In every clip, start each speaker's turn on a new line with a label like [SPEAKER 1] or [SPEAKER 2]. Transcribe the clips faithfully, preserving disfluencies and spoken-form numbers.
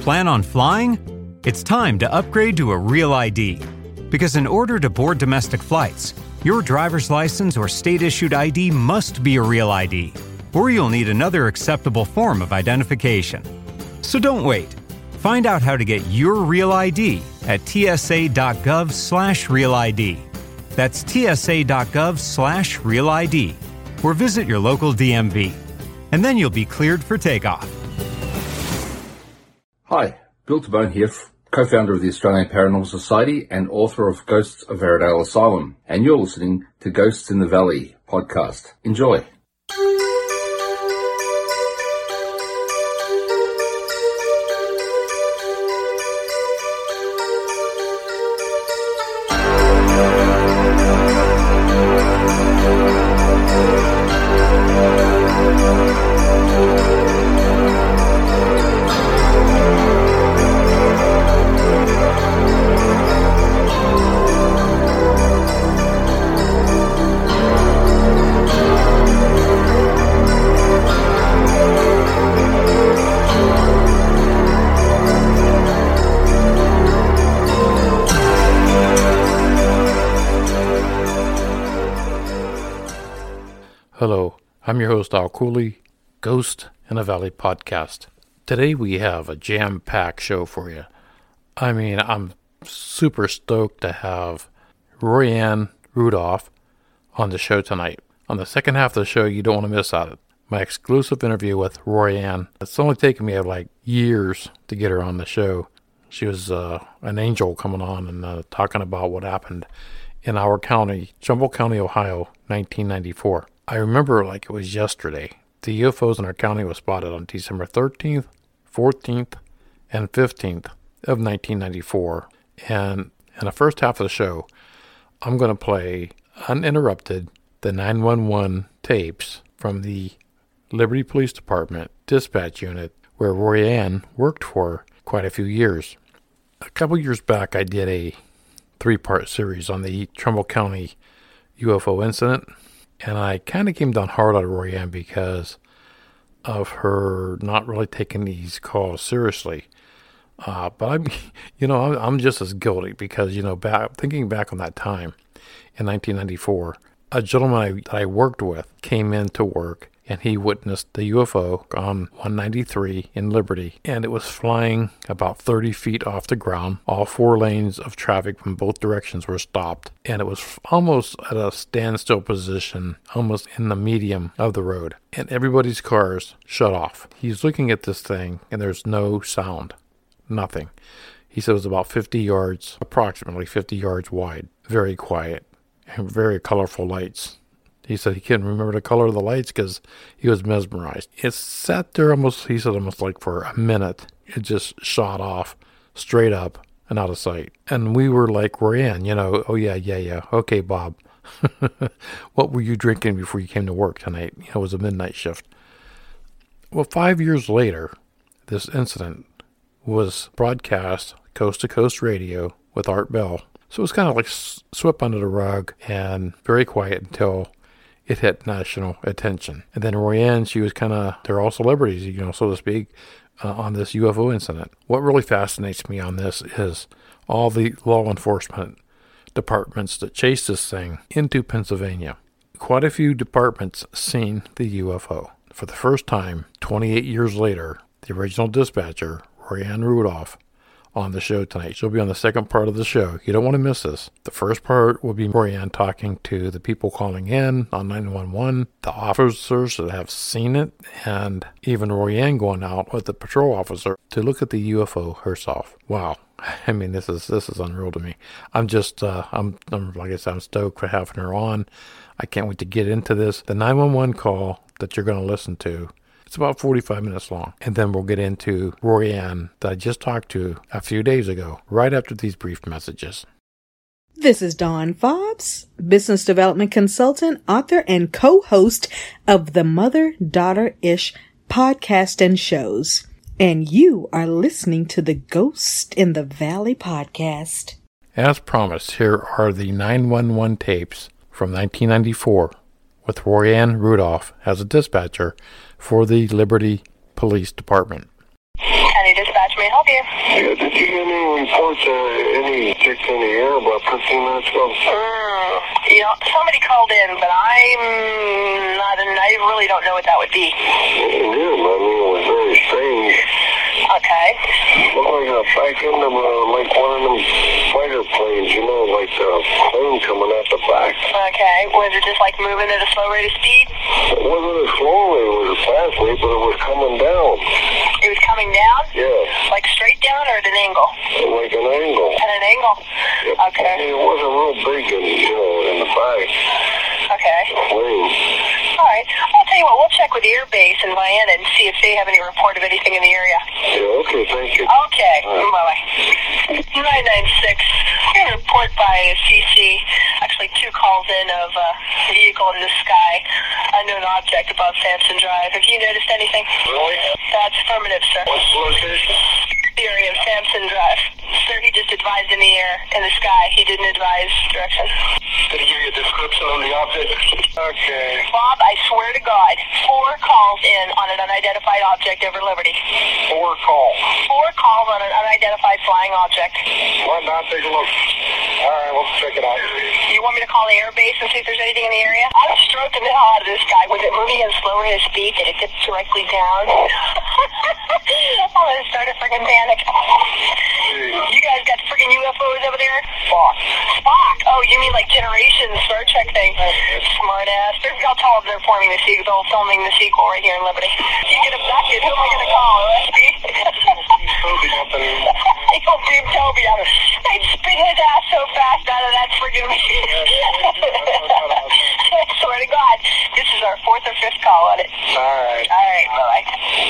[SPEAKER 1] Plan on flying? It's time to upgrade to a Real I D. Because in order to board domestic flights, your driver's license or state-issued I D must be a Real I D, or you'll need another acceptable form of identification. So don't wait. Find out how to get your Real I D at tsa.gov slash Real ID. That's tsa.gov slash Real ID, or visit your local D M V. And then you'll be cleared for takeoff.
[SPEAKER 2] Hi, Bill Tabone here, co-founder of the Australian Paranormal Society and author of Ghosts of Airedale Asylum, and you're listening to Ghosts in the Valley podcast. Enjoy.
[SPEAKER 3] Hello, I'm your host Al Cooley, Ghost in the Valley podcast. Today we have a jam-packed show for you. I mean, I'm super stoked to have Royanne Rudolph on the show tonight. On the second half of the show, you don't want to miss out on it. My exclusive interview with Royanne. It's only taken me like years to get her on the show. She was uh, an angel coming on and uh, talking about what happened in our county, Trumbull County, Ohio, nineteen ninety-four. I remember like it was yesterday. The U F Os in our county was spotted on December thirteenth, fourteenth, and fifteenth of nineteen ninety-four. And in the first half of the show, I'm going to play uninterrupted the nine one one tapes from the Liberty Police Department dispatch unit where Royanne worked for quite a few years. A couple years back, I did a three-part series on the Trumbull County U F O incident. And I kind of came down hard on Royanne because of her not really taking these calls seriously. Uh, but I'm, you know, I'm, I'm just as guilty because, you know, back, thinking back on that time in nineteen ninety-four, a gentleman I, that I worked with came into work and he witnessed the U F O on one ninety-three in Liberty, and it was flying about thirty feet off the ground. All four lanes of traffic from both directions were stopped, and it was almost at a standstill position, almost in the medium of the road, and everybody's cars shut off. He's looking at this thing, and there's no sound, nothing. He said it was about fifty yards, approximately fifty yards wide, very quiet, and very colorful lights. He said he couldn't remember the color of the lights because he was mesmerized. It sat there almost, he said almost like for a minute. It just shot off straight up and out of sight. And we were like, Royanne, you know, oh yeah, yeah, yeah. Okay, Bob. What were you drinking before you came to work tonight? You know, it was a midnight shift. Well, five years later, this incident was broadcast coast to coast radio with Art Bell. So it was kind of like swept under the rug and very quiet until it hit national attention. And then Royanne, she was kind of, they're all celebrities, you know, so to speak, uh, on this U F O incident. What really fascinates me on this is all the law enforcement departments that chased this thing into Pennsylvania. Quite a few departments seen the U F O. For the first time, twenty-eight years later, the original dispatcher, Royanne Rudolph, on the show tonight. She'll be on the second part of the show. You don't want to miss this. The first part will be Royanne talking to the people calling in on nine one one, the officers that have seen it, and even Royanne going out with the patrol officer to look at the U F O herself. Wow. I mean, this is this is unreal to me. I'm just, uh, I'm, I'm like I said, I'm stoked for having her on. I can't wait to get into this. The nine one one call that you're going to listen to, it's about forty-five minutes long. And then we'll get into Royanne that I just talked to a few days ago, right after these brief messages.
[SPEAKER 4] This is Dawn Fobbs, business development consultant, author, and co-host of the Mother-Daughter-ish podcast and shows. And you are listening to the Ghost in the Valley podcast.
[SPEAKER 3] As promised, here are the nine one one tapes from nineteen ninety-four with Royanne Rudolph as a dispatcher for the Liberty Police Department.
[SPEAKER 5] County Dispatch May I help you?
[SPEAKER 6] Yeah, did you get any reports of any chicks in the air about fifteen minutes ago?
[SPEAKER 5] Mm, yeah, somebody called in, but I'm not, I really don't know what that would be.
[SPEAKER 6] Yeah, I mean, it was very strange.
[SPEAKER 5] Okay.
[SPEAKER 6] Looked like a back end of a, like one of them fighter planes, you know, like a plane coming out the back.
[SPEAKER 5] Okay. Was it just like moving at a slow rate of speed?
[SPEAKER 6] It wasn't a slow rate, it was a fast rate, but it was coming down.
[SPEAKER 5] It was coming down?
[SPEAKER 6] Yeah.
[SPEAKER 5] Like straight down or at an angle?
[SPEAKER 6] Like an angle.
[SPEAKER 5] At an angle?
[SPEAKER 6] Yeah.
[SPEAKER 5] Okay.
[SPEAKER 6] I mean, it wasn't real big, in, you know, in the back.
[SPEAKER 5] Okay.
[SPEAKER 6] Plane.
[SPEAKER 5] All right. Well, I'll tell you what, we'll check with the Air Base in Vienna and see if they have any report of anything in the area.
[SPEAKER 6] Yeah, okay, thank you.
[SPEAKER 5] Okay.
[SPEAKER 6] Right.
[SPEAKER 5] Bye-bye. nine nine six. We have a report by C C. Actually, two calls in of a vehicle in the sky. Unknown object above Sampson Drive. Have you noticed anything?
[SPEAKER 6] Really?
[SPEAKER 5] That's affirmative, sir.
[SPEAKER 6] What's the location?
[SPEAKER 5] The area of Sampson Drive. Sir, he just advised in the air, in the sky. He didn't advise direction.
[SPEAKER 6] Did he give you a description of the object? Okay.
[SPEAKER 5] Bob, I swear to God, four calls in on an unidentified object over Liberty.
[SPEAKER 6] Four calls.
[SPEAKER 5] Four calls on an unidentified flying object.
[SPEAKER 6] Why not take a look? All right, let's check it out.
[SPEAKER 5] You want me to call the Air Base and see if there's anything in the area? I'm stroking the hell out of this guy. Was it moving at a slow rate of speed? Did it dip directly down? I'm going to start a freaking panic. You guys got freaking U F Os over there?
[SPEAKER 6] Spock.
[SPEAKER 5] Spock? Oh, you mean like Generation Star Trek thing? Smart ass. They're, I'll tell them they're forming the sequel, they're filming the sequel right here in Liberty. You get abducted, who am I going to call? O S P?
[SPEAKER 6] Toby up in
[SPEAKER 5] You'll beam Toby out. They'd spin his ass so fast out of that friggin' I swear to God, this is our fourth or fifth call on it.
[SPEAKER 6] All right.
[SPEAKER 5] All right, bye-bye.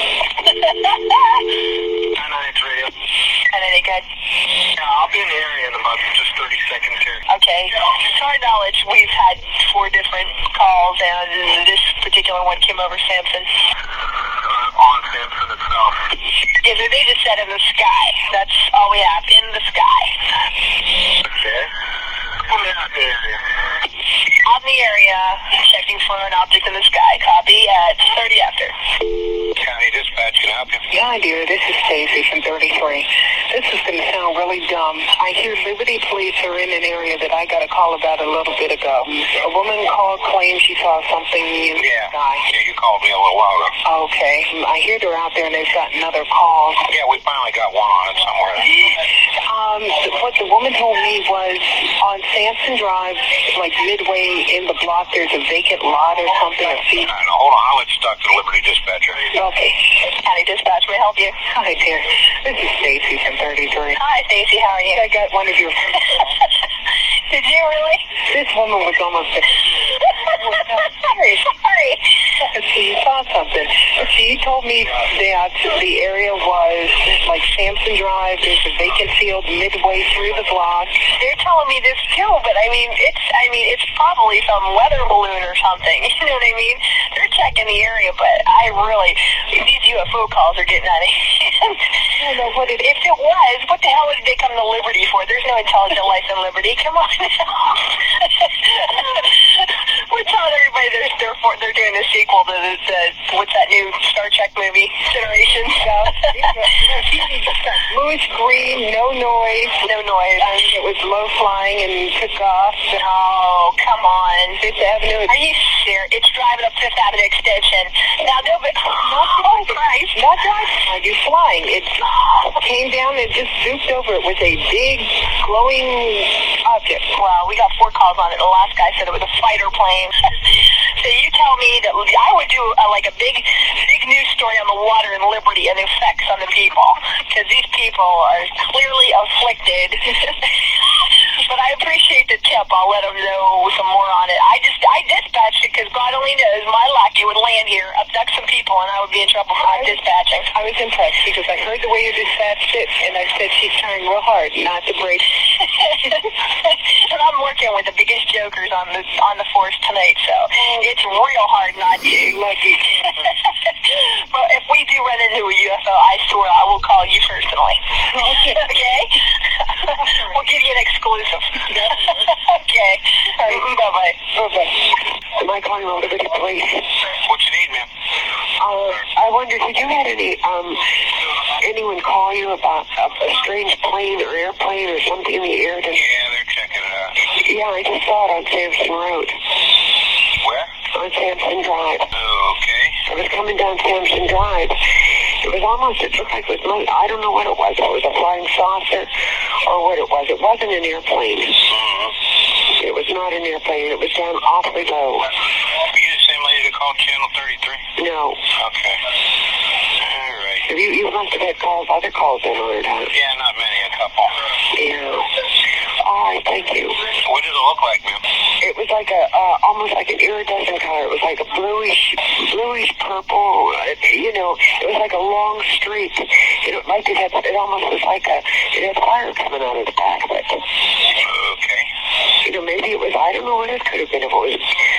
[SPEAKER 6] nine nine three.
[SPEAKER 5] And any good?
[SPEAKER 6] Yeah, I'll be in the area in about just thirty seconds here.
[SPEAKER 5] Okay. To our knowledge, we've had four different calls, and this particular one came over Sampson.
[SPEAKER 6] Uh, on Sampson itself.
[SPEAKER 5] Yeah, they just said in the sky. That's all we have, in the sky.
[SPEAKER 6] Okay. I'm out in the area.
[SPEAKER 5] On the area, checking for an object in the sky. Copy at thirty after.
[SPEAKER 6] County Dispatch, can I help you?
[SPEAKER 7] Yeah, dear, this is Stacy from thirty-three. This is going to sound really dumb. I hear Liberty Police are in an area that I got a call about a little bit ago. A woman called, claimed she saw something in the
[SPEAKER 6] Yeah.
[SPEAKER 7] sky.
[SPEAKER 6] Yeah, you called me a little while ago.
[SPEAKER 7] Okay. I hear they're out there and they've got another call.
[SPEAKER 6] Yeah, we finally got one on it somewhere.
[SPEAKER 7] Um, what the woman told me was on Sampson Drive, like midway in the block, there's a vacant lot or something. A seat.
[SPEAKER 6] I know. Hold on, I'll let you talk to the Liberty Dispatcher.
[SPEAKER 7] Okay.
[SPEAKER 5] County Dispatch, may I help you?
[SPEAKER 7] Hi, dear. This is Stacy from thirty-three.
[SPEAKER 5] Hi, Stacy, how are you?
[SPEAKER 7] I got one of your...
[SPEAKER 5] Did you really?
[SPEAKER 7] This woman was almost...
[SPEAKER 5] Sorry, sorry.
[SPEAKER 7] She saw something. She told me that the area was like Sampson Drive. There's a vacant field midway through the block.
[SPEAKER 5] They're telling me this too, but I mean, it's I mean, it's probably some weather balloon or something. You know what I mean? They're checking the area, but I really, these U F O calls are getting out of hand.
[SPEAKER 7] I don't know what it is.
[SPEAKER 5] If it was, what the hell did they come to Liberty for? There's no intelligent life in Liberty. Come on. We're telling everybody they're they're, for, they're doing the sequel to the, the what's that new Star Trek movie, Generations?
[SPEAKER 7] Bluish green, no noise.
[SPEAKER 5] No noise.
[SPEAKER 7] I mean, it was low flying and took off.
[SPEAKER 5] Oh, come on.
[SPEAKER 7] Fifth Avenue.
[SPEAKER 5] Are you serious? It's driving up Fifth Avenue Extension. Now, no, but, oh, Christ.
[SPEAKER 7] Not driving. You're flying. It came down and just zooped over. It was a big, glowing object.
[SPEAKER 5] Wow, we got four calls on it. The last guy said it was a fighter plane. So you tell me that I would do a, like a big, big news story on the water in Liberty and the effects on the people, because these people are clearly afflicted. But I appreciate the tip. I'll let them know some more on it. I just, I dispatched it because God only knows my luck. It would land here, abduct some people, and I would be in trouble for not dispatching.
[SPEAKER 7] I was impressed because I heard the way you dispatched it, and I said she's trying real hard not to break.
[SPEAKER 5] And I'm working with the biggest jokers on the on the force tonight, so it's real hard not to.
[SPEAKER 7] Lucky.
[SPEAKER 5] But if we do run into a U F O, I swear I will call you personally.
[SPEAKER 7] Okay.
[SPEAKER 5] Okay? We'll give you an exclusive. Okay. All right. Bye-bye.
[SPEAKER 7] Bye-bye. Am I calling the Liberty Police?
[SPEAKER 6] What you need, ma'am?
[SPEAKER 7] Uh, I wonder, did you have any um anyone call you about a, a strange plane or airplane or something in the air? To...
[SPEAKER 6] Yeah, they're checking it out.
[SPEAKER 7] Yeah, I just saw it on Sampson Road.
[SPEAKER 6] Where?
[SPEAKER 7] On Sampson Drive.
[SPEAKER 6] Oh, okay.
[SPEAKER 7] I was coming down Sampson Drive. It was almost, it looked like it was, I don't know what it was. It was a flying saucer or what it was. It wasn't an airplane.
[SPEAKER 6] Mm-hmm.
[SPEAKER 7] It was not an airplane. It was down awfully low.
[SPEAKER 6] Are you the same lady that called Channel thirty-three?
[SPEAKER 7] No.
[SPEAKER 6] Okay. All right.
[SPEAKER 7] You, you must have had calls, other calls in on it, huh?
[SPEAKER 6] Yeah, not many, a couple.
[SPEAKER 7] Yeah. All right, thank you.
[SPEAKER 6] What did it look like, ma'am?
[SPEAKER 7] It was like a, uh, almost like an iridescent color. It was like a bluish, bluish purple, uh, you know, it was like a long streak. It looked like it had, it almost was like a, it had fire coming out of the back of it.
[SPEAKER 6] Okay.
[SPEAKER 7] You know, maybe it was, I don't know what it could have been. If it was,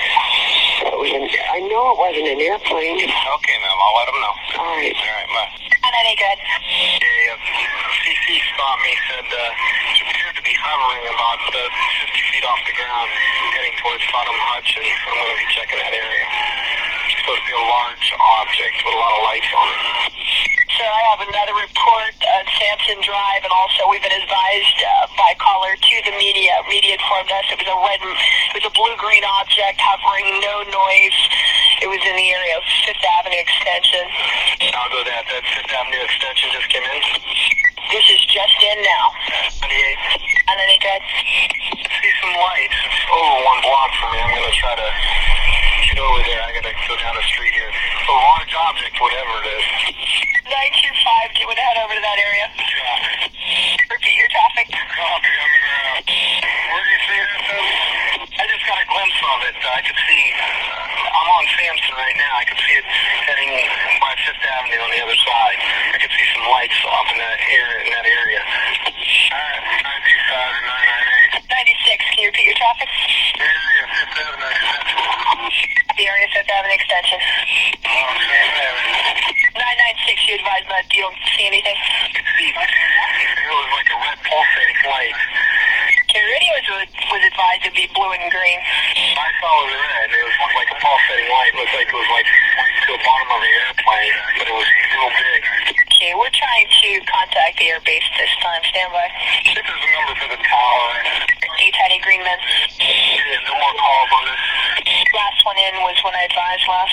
[SPEAKER 7] if it was an, I know it wasn't an airplane.
[SPEAKER 6] Okay, ma'am, I'll let them know.
[SPEAKER 7] All right.
[SPEAKER 6] All right, bye.
[SPEAKER 5] And any good?
[SPEAKER 6] Yeah, C C stopped me, said uh, it appeared to be hovering about uh, fifty feet off the ground, heading towards Sodom Hutch, and so I'm going to be checking that area. It's supposed to be a large object with a lot of lights on it.
[SPEAKER 5] Sir, I have another report on Sampson Drive, and also we've been advised uh, by caller to the media. Media informed us it was a red, it was a blue-green object hovering, no noise. It was in the area of Fifth Avenue Extension.
[SPEAKER 6] I'll go that. That Fifth Avenue Extension just came in.
[SPEAKER 5] This is just in now.
[SPEAKER 6] twenty-eight.
[SPEAKER 5] And any good?
[SPEAKER 6] I see some lights. It's over one block from me. I'm going to try to get over there. I got to go down the street here. It's a large object, whatever it is.
[SPEAKER 5] nine two five, do you want to head over to that area?
[SPEAKER 6] Traffic.
[SPEAKER 5] Repeat your traffic.
[SPEAKER 6] Copy. I'm uh, where do you see that, though? I just got a glimpse of it. I could see, uh, I'm on Sampson right now. I could see it heading by Fifth Avenue on the other side. I could see some lights off in that area. In that area. All right, nine two five and nine nine eight.
[SPEAKER 5] ninety-six, can you repeat your traffic?
[SPEAKER 6] Area Fifth Avenue Extension.
[SPEAKER 5] The area Fifth Avenue Extension.
[SPEAKER 6] Oh, Fifth Avenue.
[SPEAKER 5] nine ninety-six, you advise that you don't see anything?
[SPEAKER 6] I could see, it was like a red pulsating light.
[SPEAKER 5] Okay, radio was, was advised to be blue and green.
[SPEAKER 6] I saw it was red. It was like a pulsating light. It looked like it was like to the bottom of the airplane, but it was real big.
[SPEAKER 5] Okay, we're trying to contact the air base this time. Stand by.
[SPEAKER 6] This is the number for the tower.
[SPEAKER 5] Eight Tiny Green Men.
[SPEAKER 6] Yeah, no more calls on this.
[SPEAKER 5] Last one in was when I advised last.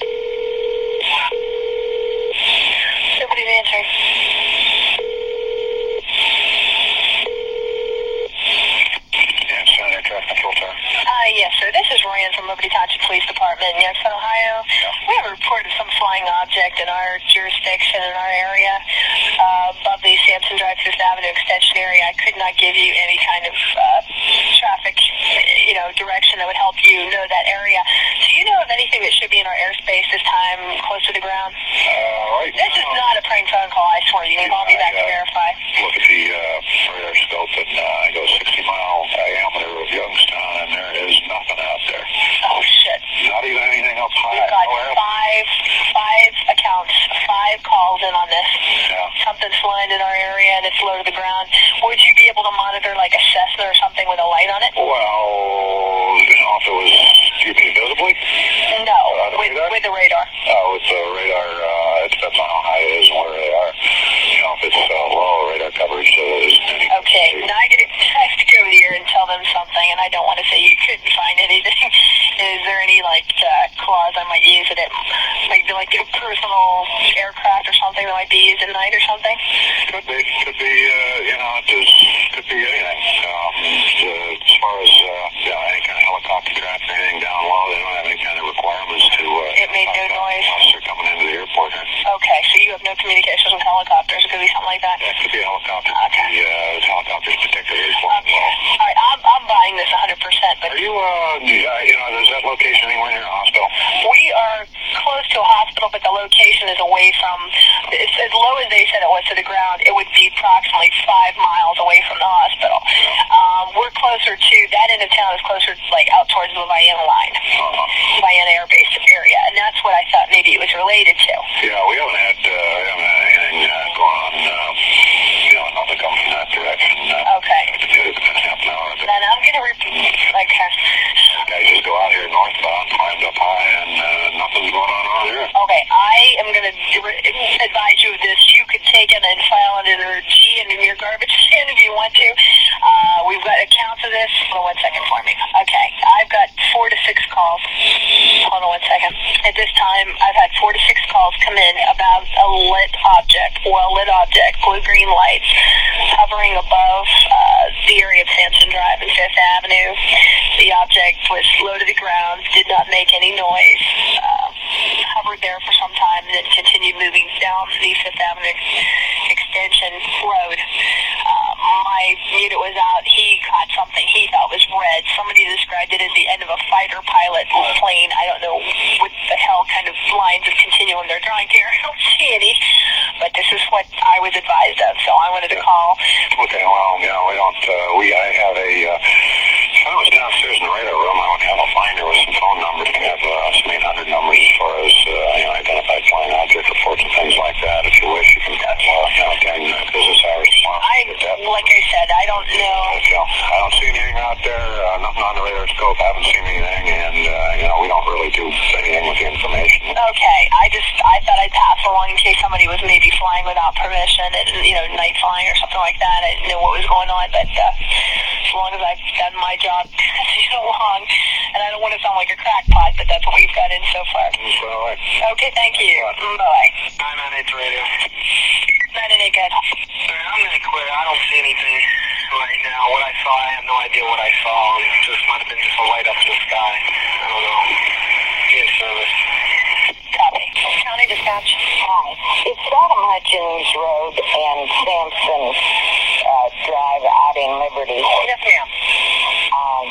[SPEAKER 5] Nobody's answering.
[SPEAKER 6] Yeah, Senator Traffic Control Tower.
[SPEAKER 5] Uh, yes, sir. This is Ryan from Liberty Township Police Department, Youngstown, Ohio. We have a report of some flying object in our jurisdiction, in our area, uh, above the Sampson Drive Fifth Avenue Extension area. I could not give you any kind of uh, traffic, you know, direction that would help you know that area. Do you know of anything that should be in our airspace this time, close to the ground?
[SPEAKER 6] Uh, right
[SPEAKER 5] This is not a prank phone call, I swear. You can call me back to verify.
[SPEAKER 6] Look at the uh, radar scope, and uh, I go sixty mile diameter of Youngstown, and there is nothing out there.
[SPEAKER 5] Oh, shit.
[SPEAKER 6] Not even anything up high.
[SPEAKER 5] We've got
[SPEAKER 6] No air-
[SPEAKER 5] five, five accounts, five calls in on this.
[SPEAKER 6] Yeah.
[SPEAKER 5] Something's flying in our area and it's low to the ground. Would you be able to monitor like a Cessna or something with a light on it?
[SPEAKER 6] Well, you know, if it was, do you mean visibly?
[SPEAKER 5] No,
[SPEAKER 6] Uh, the
[SPEAKER 5] with,
[SPEAKER 6] radar?
[SPEAKER 5] with the radar.
[SPEAKER 6] Oh, with the radar, uh, it depends on how high it is and where they are. You know, if it's uh, low radar coverage, so there isn't any.
[SPEAKER 5] Okay, now I get I have to go here and tell them something, and I don't want to say you couldn't find anything. Is there any like uh, clause I might use that it might be like a personal aircraft or something that might be used at night or something?
[SPEAKER 6] Could be, could be, uh, you know, it is, could be anything. Um, uh, as far as, uh, you know, any kind of helicopter traffic, anything down low, they don't have any kind of requirements to, uh,
[SPEAKER 5] It made no
[SPEAKER 6] contact
[SPEAKER 5] noise.
[SPEAKER 6] unless they're coming into the airport here.
[SPEAKER 5] Okay, so you have no communications with helicopters. It could be something like that.
[SPEAKER 6] Yeah, it could be a helicopter. Could be, uh, helicopters particularly flying
[SPEAKER 5] Okay.
[SPEAKER 6] low.
[SPEAKER 5] All right, I'm, I'm buying this one hundred percent, but
[SPEAKER 6] Are you, uh, do you, uh, you know, is that location anywhere near a hospital?
[SPEAKER 5] we are close to a hospital, but the location is away from, it's as low as they said it was to the ground, it would be approximately five miles away from the hospital. Um, we're closer to, that end of town is closer, like, out towards the Vienna line,
[SPEAKER 6] Uh-huh.
[SPEAKER 5] Vienna Air Base area, and that's what I thought maybe it was related to.
[SPEAKER 6] Yeah, we haven't had, uh, we haven't had anything, uh, going on, uh, you know, nothing coming from that direction. Uh,
[SPEAKER 5] Okay.
[SPEAKER 6] It's been half an hour.
[SPEAKER 5] Then I'm going to, re- like,
[SPEAKER 6] Guys just go out here northbound, climbed up high, and uh, nothing's going on around here.
[SPEAKER 5] okay, I am going to advise you of this. You could take taken and file it under G and in your garbage can if you want to. Uh, we've got accounts of this. Hold on one second for me. Okay, I've got four to six calls. Hold on one second. At this time, I've had four to six calls come in about a lit object, well-lit object, blue-green lights, hovering above uh, the area of Sampson Drive and Fifth Avenue. The object was low to the ground, did not make any noise, uh, hovered there for some time, and then continued moving down the Fifth Avenue Extension Road. Uh, my unit was out. He caught something he thought was red. Somebody described it as the end of a fighter pilot plane. I don't know what the hell kind of lines of continuum they're drawing here. I don't see any, but this is what I was advised of, so I wanted to call.
[SPEAKER 6] Okay, well, you know, we don't, uh, we, I have a, uh, if I was downstairs in the radar room, I would have a finder with some phone numbers. We have uh, some eight hundred numbers as far as, uh, you know, identified flying object reports and things like that. If you wish, you can, uh, you know, during uh, business hours.
[SPEAKER 5] I, like I said, I don't know.
[SPEAKER 6] You know, I don't see anything out there, uh, nothing on the radar scope, I haven't seen anything, and, uh, you know, we don't really do anything with the information.
[SPEAKER 5] Okay, I just, I thought I'd pass along in case somebody was maybe flying without permission, and, you know, night flying or something like that. I didn't know what was going on, but uh, as long as I've done my job so long, and I don't want to sound like a crackpot, but that's what we've got in so far.
[SPEAKER 6] Well,
[SPEAKER 5] okay, thank you. Bye-bye.
[SPEAKER 6] nine nine eight radio.
[SPEAKER 5] nine nine eight, good.
[SPEAKER 6] I'm going to quit. I don't see anything right now. What I saw, I have no idea what I saw. It just might have been just a light up in the sky. I don't know. Be in service.
[SPEAKER 5] Copy. County Dispatch.
[SPEAKER 7] Hi. It's Adam Hutchins Road and Sampson uh, Drive out in Liberty.
[SPEAKER 5] Yes, ma'am.
[SPEAKER 7] Um,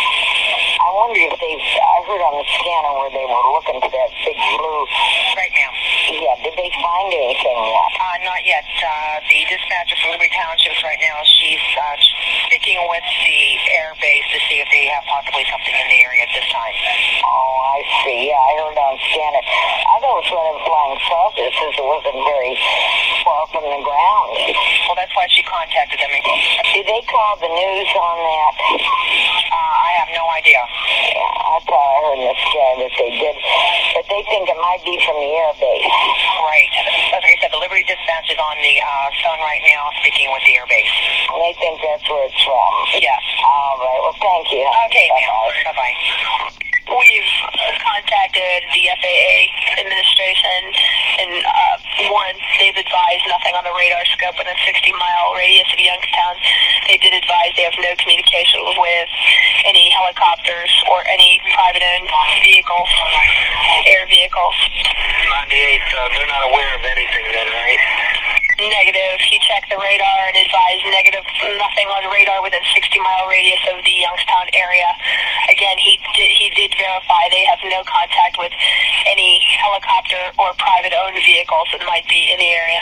[SPEAKER 7] I wonder if they, I heard on the scanner where they were looking for that big blue.
[SPEAKER 5] Right, ma'am.
[SPEAKER 7] Yeah, did they find anything yet?
[SPEAKER 5] Uh, not yet. Uh, the dispatcher from Liberty Townships right now, she's uh, speaking with the air base to see if they have possibly something in the area at this time.
[SPEAKER 7] Oh, I see. Yeah, I heard on scanner. I thought it was one of them flying saucers since it wasn't very far from the ground.
[SPEAKER 5] Well, that's why she contacted them.
[SPEAKER 7] Did they call the news on that?
[SPEAKER 5] Uh, I have no idea.
[SPEAKER 7] Yeah, I thought I heard in the scanner that they did, but they think it might be from the air base.
[SPEAKER 5] Right. As I said, the Liberty Dispatch is on the uh, phone right now speaking with the air base.
[SPEAKER 7] And they think that's where it's from.
[SPEAKER 5] Yes.
[SPEAKER 7] All right. Well, thank you.
[SPEAKER 5] Okay, ma'am. Bye-bye. We've contacted the F A A administration, and uh, one, they've advised nothing on the radar scope within a sixty mile radius of Youngstown. They did advise they have no communication with any helicopters or any private-owned vehicles, air vehicles.
[SPEAKER 6] ninety-eight, uh, they're not aware of anything then, right?
[SPEAKER 5] Negative. He checked the radar and advised negative, nothing on radar within sixty mile radius of the Youngstown area. Again, he did, he did verify they have no contact with any helicopter or private-owned vehicles that might be in the area.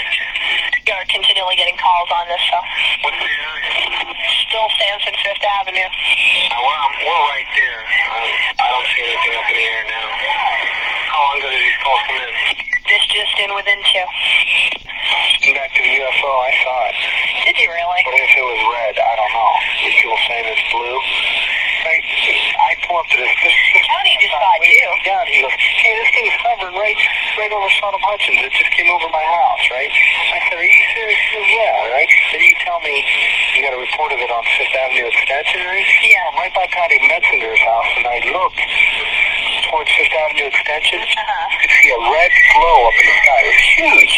[SPEAKER 5] We are continually getting calls on this, so.
[SPEAKER 6] What's the area?
[SPEAKER 5] Still Sampson Fifth Avenue.
[SPEAKER 6] Uh, we're, um, we're right there. Um, I don't see anything up in the air now. How long ago did these calls come in?
[SPEAKER 5] This just in within two.
[SPEAKER 6] Back to the U F O, I saw it.
[SPEAKER 5] Did you really?
[SPEAKER 6] What if it was red? I don't know. These people saying it's blue. Right? I pull up to this. this, this
[SPEAKER 5] County just saw it too.
[SPEAKER 6] Yeah, he goes, hey, this thing's covered right, right over Sodom Hutchins. It just came over my house, right? I said, are you serious? He goes, yeah, right? Then you tell me you got a report of it on Fifth Avenue Extension, right?
[SPEAKER 5] Yeah.
[SPEAKER 6] I'm right by Connie Metzinger's house, and I looked towards Fifth Avenue Extension.
[SPEAKER 5] Uh-huh.
[SPEAKER 6] You could see a red glow up in the sky. It was huge.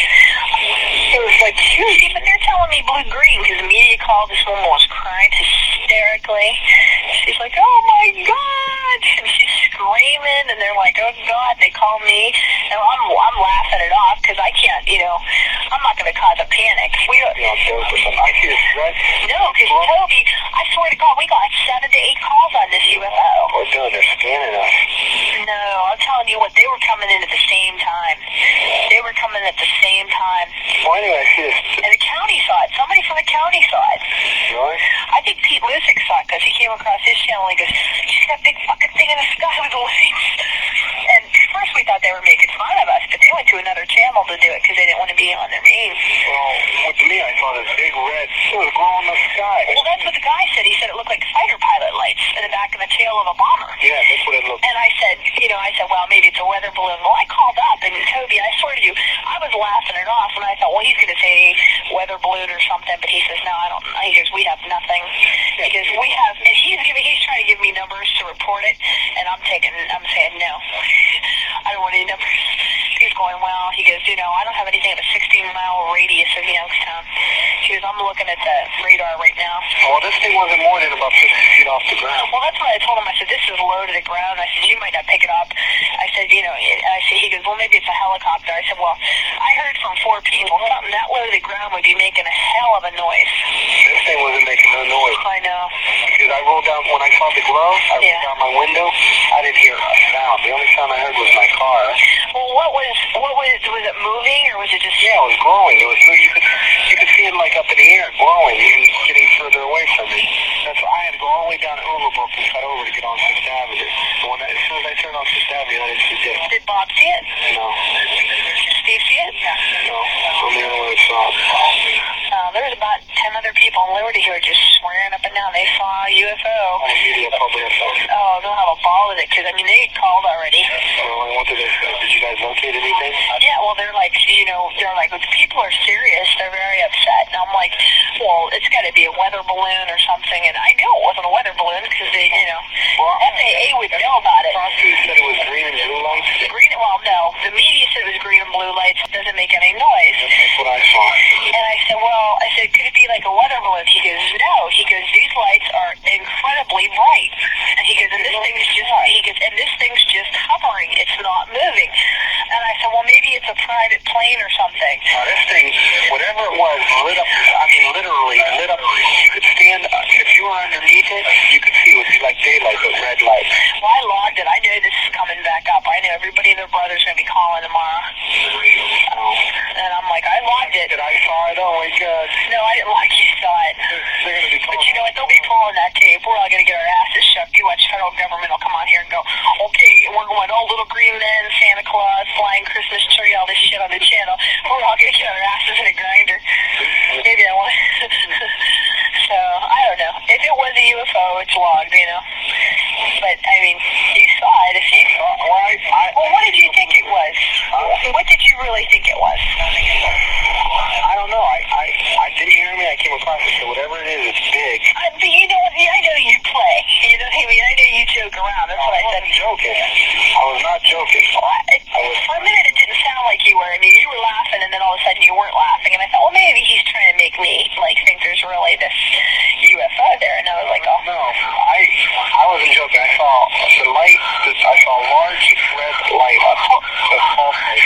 [SPEAKER 6] It was like huge.
[SPEAKER 5] See, but they're telling me blue-green because the media called. This woman was crying hysterically. She's like, oh my God. And she's screaming, and they're like, oh God. They call me, and I'm, I'm laughing it off because I can't, you know, I'm not going to cause a panic. We don't.
[SPEAKER 6] You know, dope or something. I see this red.
[SPEAKER 5] No, because Toby, I swear to God, we got seven to eight calls on this U F O.
[SPEAKER 6] We're doing, they're scanning us.
[SPEAKER 5] No, I'm telling you what, they were coming in at the same time. They were coming at the same time.
[SPEAKER 6] Well, anyway, I see this.
[SPEAKER 5] And the county saw it. Somebody from the county saw it.
[SPEAKER 6] Really?
[SPEAKER 5] I think Pete Lusick saw it because he came across his channel and he goes, you see that big fucking thing in the sky with the lights? And first we thought they were making fun of us, but they went to another channel to do it because they didn't want to be on their main.
[SPEAKER 6] Well, what to me, I saw this big red, it was glowing in the sky.
[SPEAKER 5] Well, that's what the guy said. He said it looked like fighter pilot lights in the back of the tail of a bomber.
[SPEAKER 6] Yeah, that's what it looked like.
[SPEAKER 5] And I said, you know, I said, well, maybe it's a weather balloon. Well, I called up, and Toby maybe, I swear to you, I was laughing it off, and I thought, well, he's going to say weather balloon or something, but he says, no, I don't, he goes, we have nothing. He goes, we have, and he's giving, he's trying to give me numbers to report it, and I'm taking, I'm saying, no, I don't want any numbers. He's going, well, he goes, you know, I don't have anything in a sixteen mile radius of Youngstown. He goes, I'm looking at the radar right now.
[SPEAKER 6] Well, this thing wasn't more than about fifty feet off the ground.
[SPEAKER 5] Well, that's what I told him. I said, this is low to the ground. I said, you might not pick it up. I said, you know, I said, he goes, well, maybe it's a helicopter. I said, well, I heard from four people, something that low to the ground would be making a hell of a noise.
[SPEAKER 6] This thing wasn't making no noise.
[SPEAKER 5] I know.
[SPEAKER 6] Because I rolled down, when I saw the glow, I rolled
[SPEAKER 5] Yeah.
[SPEAKER 6] down my window, I didn't hear a sound. The only sound I heard was my car.
[SPEAKER 5] Well, what was, what was, was it moving, or was it just...
[SPEAKER 6] Yeah, it was glowing. It was moving. You could, you could see it like up in the air, glowing, and getting further away from me. That's why I had to go all the way down to Overbrook and cut over to get on Fifth Avenue. And when I, as soon as I turned on Fifth Avenue, I didn't see it.
[SPEAKER 5] Did Bob see it?
[SPEAKER 6] No.
[SPEAKER 5] Did Steve see it?
[SPEAKER 6] No. I'm the only one that saw it.
[SPEAKER 5] Uh, there was about ten other people in Liberty who were just swearing up and down they saw a U F O.
[SPEAKER 6] All the media probably have something.
[SPEAKER 5] Oh, they'll have a ball with it, because, I mean, they had called already.
[SPEAKER 6] So, what did they say? Did you guys locate anything?
[SPEAKER 5] Yeah, well, they're like, you know, they're like, if people are serious, they're very upset. And I'm like, well, it's got to be a weather balloon or something. And I knew it wasn't a weather balloon because they, you know, well, F A A would know about it.
[SPEAKER 6] Prosecutors said it was green and blue lights.
[SPEAKER 5] Green, well, no, the media said it was green and blue lights. It doesn't make any noise.
[SPEAKER 6] That's what I saw.
[SPEAKER 5] And I said, well, I said, could it be like a weather balloon? He goes, no. He goes, these lights are incredibly bright. And he goes, and this thing's just, he goes, and this thing's just hovering. It's not moving. And I said, well, maybe it's a private plane or something.
[SPEAKER 6] Uh, this thing, whatever it was, lit up, I mean, literally lit up. You could stand, uh, if you were underneath it, you could see it would be like daylight, but red light.
[SPEAKER 5] Well, I logged it. I know this is coming back up. I know everybody and their brother's going to be calling tomorrow. And I'm like, I logged it.
[SPEAKER 6] Did I saw it? Oh, my God.
[SPEAKER 5] No, I didn't like you saw it.
[SPEAKER 6] They're going to be
[SPEAKER 5] But you know what? They'll be pulling that tape. We're all going to get our asses shoved. You watch federal government will come on here and go, okay, we're going, oh, little green men, Santa Claus, flying Christmas tree, all this shit on the channel. We're all going to get our asses in a grinder. Maybe I want. So, I don't know. If it was a U F O, it's logged, you know. But, I mean, you saw it. If you saw it.
[SPEAKER 6] Well, I, I,
[SPEAKER 5] Well, what did you think it was? What did you really think it was?
[SPEAKER 6] I don't know. I, I, I didn't hear me. I came across it. So whatever it is, it's big.
[SPEAKER 5] Uh, but you know what? I know you play. You know what I mean? I know you joke around. That's what I said.
[SPEAKER 6] wasn't joking. I was not joking.
[SPEAKER 5] Well, it,
[SPEAKER 6] I was,
[SPEAKER 5] for a minute, it didn't sound like you were. I mean, you were laughing, and then all of a sudden you weren't laughing. And I thought, well, maybe he's trying to make me like think there's really this U F O there. And I was like, oh
[SPEAKER 6] no, I I wasn't joking. I saw the light. I saw a large red light up the pulse.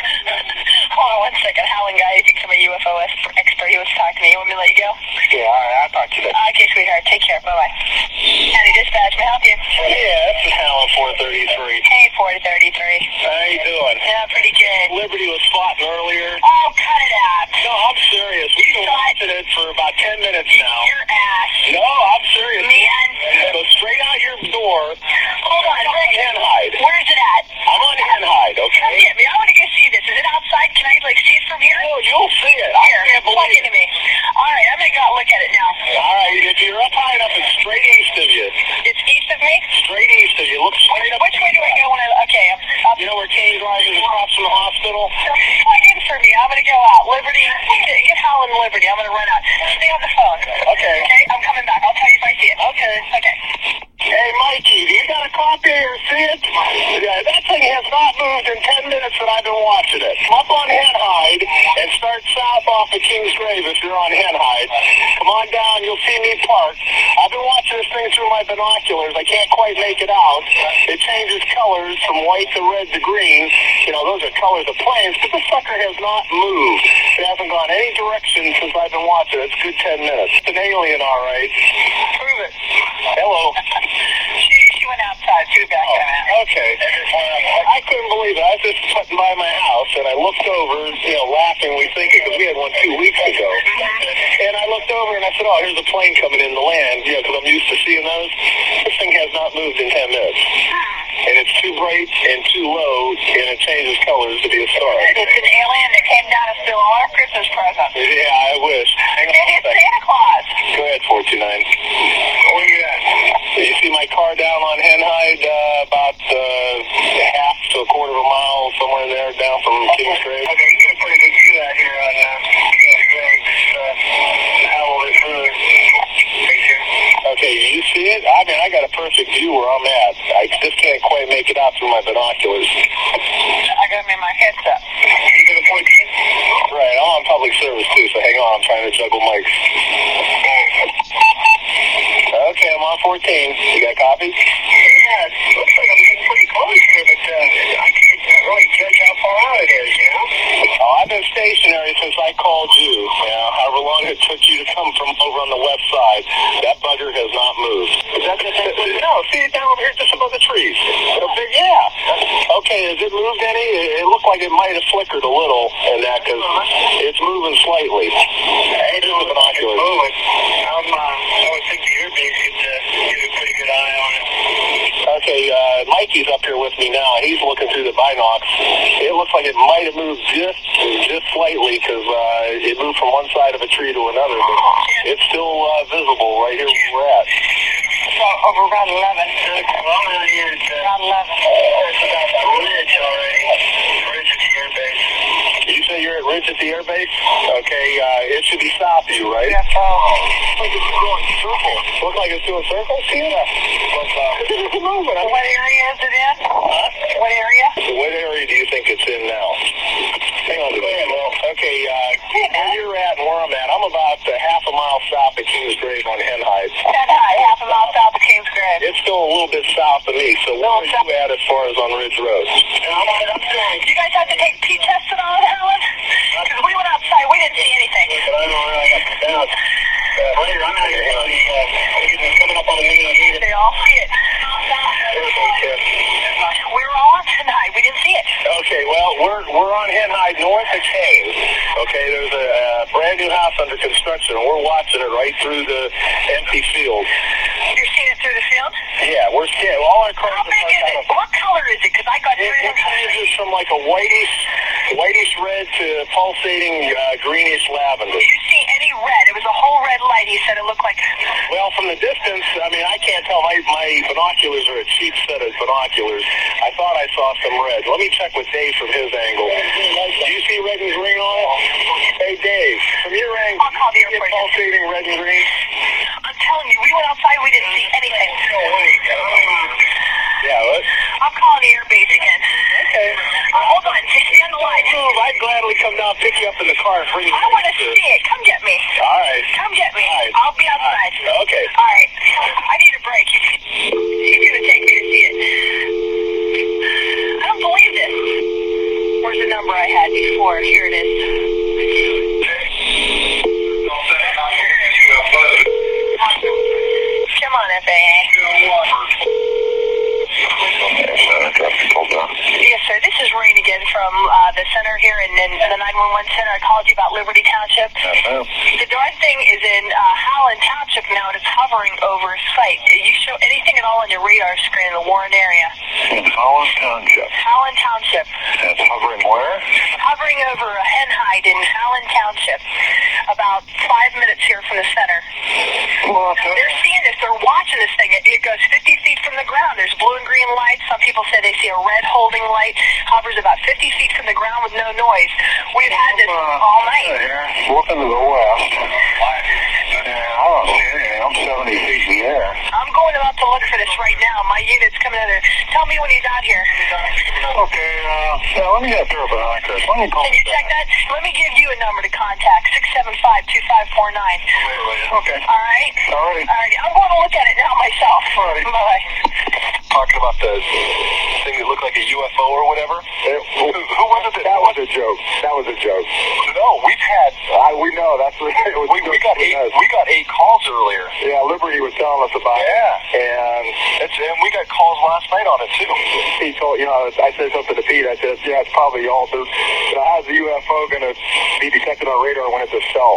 [SPEAKER 5] Hold on one second. Howling guy, you think I'm a U F O expert? He wants to talk to me. You want me to let you go?
[SPEAKER 6] Yeah, all right. I'll talk to you later.
[SPEAKER 5] Okay, sweetheart. Take care. Bye-bye. County Dispatch, may I help you?
[SPEAKER 6] Yeah, this is Howling four thirty-three.
[SPEAKER 5] Hey, four thirty-three.
[SPEAKER 6] How you doing?
[SPEAKER 5] Yeah, pretty good.
[SPEAKER 6] Liberty was spotting earlier.
[SPEAKER 5] Oh, cut it out.
[SPEAKER 6] No, I'm serious. We've been watching it for about ten minutes now.
[SPEAKER 5] Your ass.
[SPEAKER 6] No, I'm serious.
[SPEAKER 5] Man.
[SPEAKER 6] Go straight out your door.
[SPEAKER 5] Hold on.
[SPEAKER 6] I'm on Henhide.
[SPEAKER 5] Where's it at?
[SPEAKER 6] I'm on Henhide,
[SPEAKER 5] Come
[SPEAKER 6] okay?
[SPEAKER 5] get me. I want to go see this. Is it outside? Can I, like, see it from here?
[SPEAKER 6] Oh, you'll see it. I
[SPEAKER 5] Here,
[SPEAKER 6] can't
[SPEAKER 5] plug
[SPEAKER 6] believe
[SPEAKER 5] into
[SPEAKER 6] it.
[SPEAKER 5] me. All right, I'm going to go out and look at it now.
[SPEAKER 6] All right, if you're up high enough, it's straight east of you.
[SPEAKER 5] It's east of me?
[SPEAKER 6] Straight east of you. Look
[SPEAKER 5] Which,
[SPEAKER 6] straight up.
[SPEAKER 5] which way do I go when I... Okay, I'm... I'm
[SPEAKER 6] You know where Kane Drive is across from the hospital?
[SPEAKER 5] plug in for me. I'm going to go out. Liberty. Get, get Howland Liberty. I'm going to run out. Stay on the phone.
[SPEAKER 6] Okay.
[SPEAKER 5] Okay, I'm coming back. I'll tell you if I see it.
[SPEAKER 6] Okay.
[SPEAKER 5] Okay.
[SPEAKER 6] Hey, Mikey, do you got a copy or see it? Yeah, that thing has not moved in ten minutes that I've been watching it. Come up on Henhide and start south off of Kings Grave if you're on Henhide. Come on down, you'll see me parked. I've been watching this thing through my binoculars. I can't quite make it out. It changes colors from white to red to green. You know, those are colors of planes, but the sucker has not moved. It hasn't gone any direction since I've been watching it. It's a good ten minutes. It's an alien, all right. Prove it. Hello.
[SPEAKER 5] She, she went outside. She was back in a minute.
[SPEAKER 6] Okay. I couldn't believe it. I was just putting by my house, and I looked over, you know, laughingly thinking, because we had one two weeks ago. And I looked over, and I said, oh, here's a plane coming in to land, you know, because I'm used to seeing those. This thing has not moved in ten minutes. And it's too bright and too low, and it changes colors to be a star.
[SPEAKER 5] It's an alien that came down to steal all our Christmas presents.
[SPEAKER 6] Yeah, I wish. Hang on
[SPEAKER 5] It
[SPEAKER 6] a
[SPEAKER 5] is
[SPEAKER 6] second.
[SPEAKER 5] Santa Claus.
[SPEAKER 6] Go ahead, four two nine. Where you at? Did you see my car down on Henhide, uh, about uh, half to a quarter of a mile, somewhere in there, down from I got a perfect view where I'm at. I just can't quite make it out through my binoculars.
[SPEAKER 5] I got him in my headset.
[SPEAKER 6] You got a fourteen? Right, I'm on public service too, so hang on, I'm trying to juggle mics. Okay, I'm on fourteen. You got a copy?
[SPEAKER 5] Yeah, it looks like I'm getting pretty close here, but uh, I can't really judge how far out it is, you know?
[SPEAKER 6] Oh, I've been stationary since I called you. You know, however long it took you to come from over on the west side, that bugger has not moved. Is that the No, see it down over here just above the trees. So big, yeah. Okay, has it moved any? It, it looked like it might have flickered a little in that because it's moving slightly. Hey, this is binoculars.
[SPEAKER 5] Moving. I'm, uh, I would think the earpiece could uh, get a pretty good eye on it.
[SPEAKER 6] Okay, uh, Mikey's up here with me now. He's looking through the binocs. It looks like it might have moved just just slightly because uh, it moved from one side of a tree to another, but it's still uh, visible right here where we're at.
[SPEAKER 5] So over around eleven. Well, I'm out here at uh, around eleven. It's about the ridge already. Ridge at the air base.
[SPEAKER 6] You say you're at Ridge at the air base? Okay, uh, it should be south of you, right?
[SPEAKER 5] Yeah, so.
[SPEAKER 6] Looks like it's going circles. Looks like it's doing circles? Yeah. But, uh, it's moving.
[SPEAKER 5] What area is it in?
[SPEAKER 6] Huh?
[SPEAKER 5] What area?
[SPEAKER 6] What area do you think it's in now? Hang on a minute. Okay, uh, where you're at and where I'm at, I'm about uh, half a mile south of Kings Grave on Henhide.
[SPEAKER 5] Ten high, half a mile south of Kings Grave.
[SPEAKER 6] It's still a little bit south of me, so where are you at as far as on Ridge Road?
[SPEAKER 5] You guys have to take P tests and all that, Alan? Because we went outside, we didn't see anything.
[SPEAKER 6] I don't know where I got the down. Uh, later, I'm out here on the, uh, coming up on the main here.
[SPEAKER 5] They all see it. We were all on tonight. We didn't see it.
[SPEAKER 6] Okay, well, we're we're on Henhide north of Kane. Okay, there's a uh, brand new house under construction, and we're watching it right through the empty field.
[SPEAKER 5] You're seeing it through the field?
[SPEAKER 6] Yeah, we're scared. All our cars
[SPEAKER 5] How big is it? What color is it? Because I got
[SPEAKER 6] It,
[SPEAKER 5] three
[SPEAKER 6] it ranges from like a whitish, whitish red to pulsating uh, greenish lavender.
[SPEAKER 5] Did you see any red? It was a whole red light. He said it looked like.
[SPEAKER 6] Well, from the distance, I mean, I can't tell. My, my binoculars are a cheap set of binoculars. I thought I saw some red. Let me check with Dave from his angle. Do you see red and green on it? Hey, Dave, from your angle,
[SPEAKER 5] I'll call the
[SPEAKER 6] do you see
[SPEAKER 5] airport.
[SPEAKER 6] pulsating red and green?
[SPEAKER 5] I'm telling you, we went outside. We didn't see anything.
[SPEAKER 6] Yeah, what?
[SPEAKER 5] I'm calling the air base again.
[SPEAKER 6] Okay.
[SPEAKER 5] Uh, hold on. Stay on the line.
[SPEAKER 6] Move. I'd gladly come down, pick you up in the car, and bring you.
[SPEAKER 5] I want to see it. Come get me.
[SPEAKER 6] All right.
[SPEAKER 5] Come get me.
[SPEAKER 6] All right.
[SPEAKER 5] I'll be outside.
[SPEAKER 6] All right. Okay.
[SPEAKER 5] All right. I need a break. He's, he's going to take me to see it. I don't believe this. Where's the number I had before? Here it is. Come on, F A A. Yes, sir. This is Rain again from uh, the center here in, in the nine one one center. I called you about Liberty Township.
[SPEAKER 6] Uh-huh.
[SPEAKER 5] The darn thing is in uh, Howland Township now, and it's hovering over site. Do you show anything at all on your radar screen in the Warren area?
[SPEAKER 6] In Howland Township.
[SPEAKER 5] Howland Township.
[SPEAKER 6] That's hovering where?
[SPEAKER 5] Hovering over a Henhide in Howland Township. About five minutes here from the center.
[SPEAKER 6] Well,
[SPEAKER 5] They're seeing this. They're watching this thing. It, it goes fifty feet from the ground. There's blue and green lights. Some people say they see a red holding light. Hovers about fifty feet from the ground with no noise. We've had this all night.
[SPEAKER 6] Here, looking to the west. Yeah, I don't see anything. I'm seventy feet in the air.
[SPEAKER 5] I'm going out to look for this right now. My unit's coming out there. Tell me when he's out here.
[SPEAKER 6] Okay, uh, yeah, let me get a pair of binoculars. Let me call
[SPEAKER 5] Can you check that? Let me give you a number to contact. six seven five, two five four nine.
[SPEAKER 6] Okay.
[SPEAKER 5] All right?
[SPEAKER 6] All right.
[SPEAKER 5] All right. I'm going to look at it now myself.
[SPEAKER 6] All right.
[SPEAKER 5] Bye.
[SPEAKER 6] Talking about the thing that looked like a U F O or whatever. It, who, who was it? That, that was a joke. That was a joke. No, we've had. I, we know that's what it was. We, we got eight. Us. We got eight calls earlier. Yeah, Liberty was telling us about yeah. it. Yeah, and it's and we got calls last night on it too. He told you know I said something to Pete. I said yeah, it's probably altered. You know, how's the U F O going to be detected on radar when it's a self?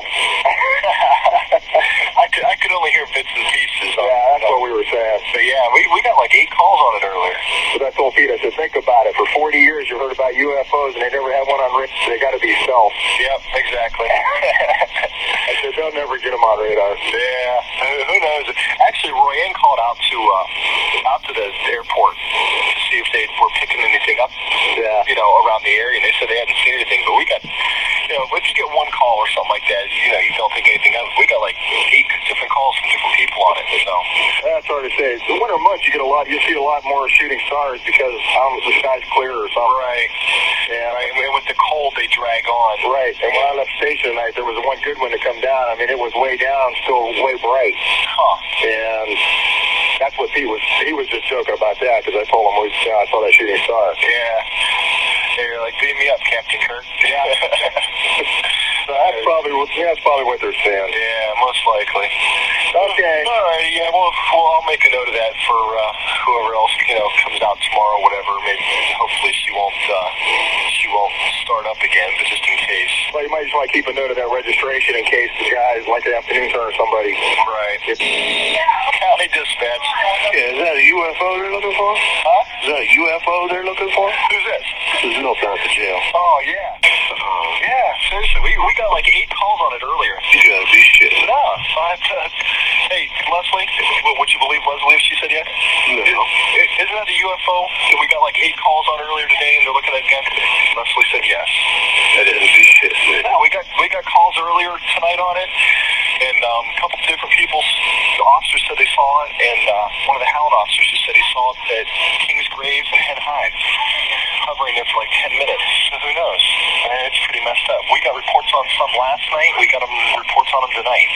[SPEAKER 6] I could I could only hear bits and pieces. Yeah, that's what we were saying. So yeah, we we got like eight calls on it earlier. So I told Pete, I said, think about it. For forty years, you heard about U F Os, and they never had one on radar. They got to be self. Yep, exactly. I said, they'll never get them on radar. Yeah, who knows? Actually, Royanne called out to uh, out to the airport to see if they were picking anything up. Yeah, you know, around the area, and they said they hadn't seen anything. But we got, you know, if you get one call or something like that, you know, you don't think anything of it. We got like eight different calls from different people on it. So that's hard to say, the winter months you get a lot, you see a lot more shooting stars because um, the sky's clear or something. Right. Yeah, right. And with the cold, they drag on. Right. And when I left station tonight, there was one good one to come down. I mean, it was way down, still way bright. Huh. And that's what Pete was. He was just joking about that because I told him we, yeah, I saw that shooting star. Yeah. Yeah, you're like, beam me up, Captain Kirk. Yeah. So that's probably yeah, that's probably what they're saying. Yeah, most likely. Okay. All right. Yeah. Well, well, I'll make a note of that for uh, whoever else you know comes out tomorrow, whatever. Maybe hopefully she won't uh, she won't start up again, but just in case. Well, you might just want to keep a note of that registration in case the guys like the afternoon turn or somebody. Right. If, County dispatch. Yeah. Is that a U F O they're looking for? Huh? Is that a U F O they're looking for? Who's this? This is North down at the jail. Oh yeah. Uh, yeah. Seriously, we we got like eight calls on it earlier. You gotta be shit. No. I, uh, hey, Leslie, would you believe Leslie if she said yes? No. Is, isn't that a U F O that we got like eight calls on earlier today and they're looking at it again? Leslie said yes. That is be shit. No, we got we got calls earlier tonight on it, and um, a couple of different people, the officers said they saw it, and uh, one of the Hound officers just said he saw it at Kings Grave and Hen High, hovering there for like ten minutes. So who knows? Uh, it's pretty messed up. We got reports on some last night. We got them reports on them tonight.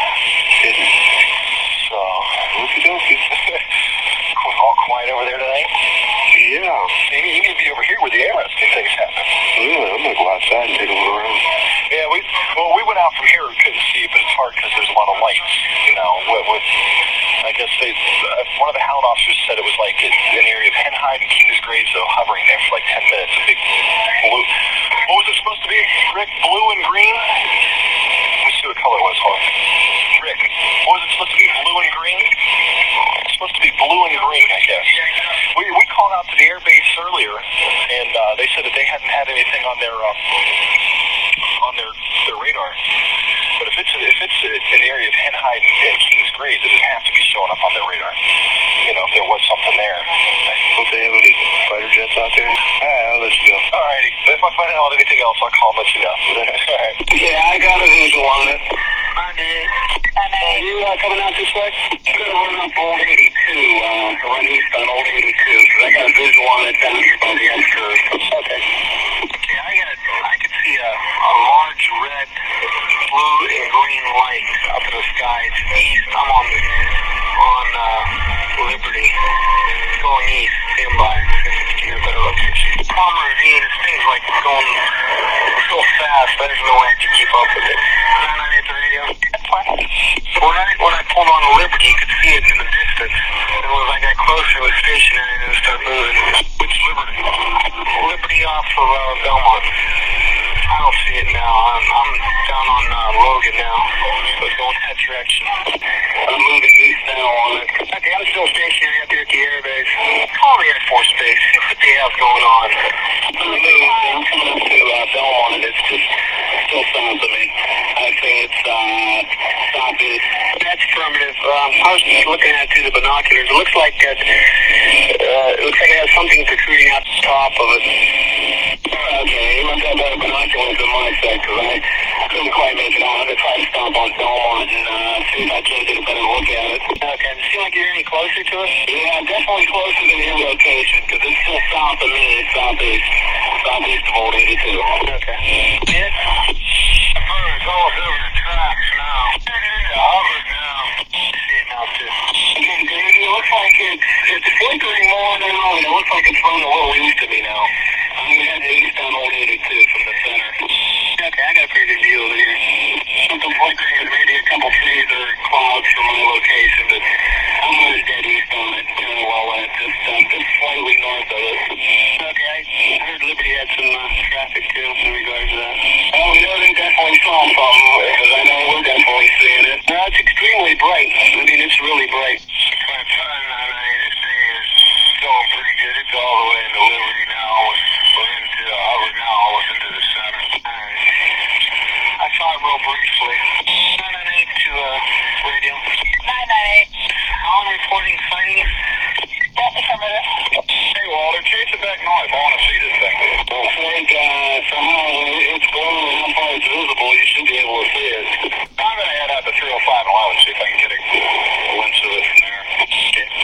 [SPEAKER 6] So, okie dokie. All quiet over there tonight? Yeah. You need to be over here where the interesting things happen. Really? I'm going to go outside and take a look around. Yeah, we well, we went out from here and couldn't see it, but it's hard because there's a lot of lights, you know, with, with I guess they, uh, one of the Hound officers said it was like in an area of Hen High and Kings Grave, so hovering there for like ten minutes, a big blue. What was it supposed to be, Rick? Blue and green? Let me see what color it was, hold on. Rick, what was it supposed to be, blue and green? It's supposed to be blue and green, I guess. We we called out to the air base earlier, and uh, they said that they hadn't had anything on their uh, on their their radar. But if it's a, if it's a, an area of Hen High and, and Kings Grave, it would have to be showing up on their radar. You know, if there was something there. Don't they have any fighter jets out there? All right, I'll let you go. All righty. If I find out anything else, I'll call and let you know. All right. Yeah, I got a visual on it. I did. Are you uh, coming out this way? I'm going to run up Old eighty-two, uh, run east on Old eighty-two, because I got a visual on it down here by the edge curve. Okay. Okay, I got a, I could see a, a large red, blue, and green light up in the sky. It's east. I'm on, on uh, Liberty, going east, stand by. Get a better location. Palm Ravine, this thing's like going so fast, there's no way I can keep up with it. nine ninety-eight the radio. When I, when I pulled on Liberty, you could see it in the distance. And as I got closer, it was stationary and it started moving. Which Liberty? Liberty off of uh, Belmont. I don't see it now. I'm, I'm down on uh, Logan now. So it's going that direction. I'm moving east now on it. Okay, I'm still stationary up here at the air base. Call the Air Force Base. See what they have going on. I'm coming up to uh, Belmont and it's just still south of me. I think it's uh, southeast. That's affirmative. Um, I was just looking at it through the binoculars. It looks like that. Uh, it looks like it has something protruding out the top of it. Okay, you must have better binoculars than my set, because I couldn't quite make it out. I'm going to try to stomp on Belmont and uh, see if I can get a better look at it. Okay, does it seem like you're any closer to it? Yeah, definitely closer than your location, because it's still south of me, southeast. Southeast of Old eighty-two. Okay. Yeah? It's all over the tracks now. It's hovered now. See it now, too. Okay, David, it looks like it's, it's flickering more now, and it looks like it's running a little east of me now. I'm heading east on Old eighty-two from the center. Okay, I got a pretty good view over here. Something flickering is maybe a couple trees or clouds from my location, but I'm running dead east on it, doing well at just, uh, just slightly north of it. Okay, I heard Liberty had some uh, traffic too in regards to that. Oh, we know they definitely saw something, because I know we're definitely seeing it. No, it's extremely bright. I mean, it's really bright. My son, I mean, this thing is going pretty good. It's all the way into Liberty now. We're into uh, Hubbard now, almost into the center. I saw it real briefly. nine ninety-eight to uh, radio. nine ninety-eight. I'm reporting sightings. That's affirmative. Hey, Walter, chase it back north. I want to see this thing. Well, Frank, uh, somehow it's glowing and how far it's visible, you should be able to see it. I'm going to head out to three oh five and eleven, see if I can get a glimpse of it from there. Okay.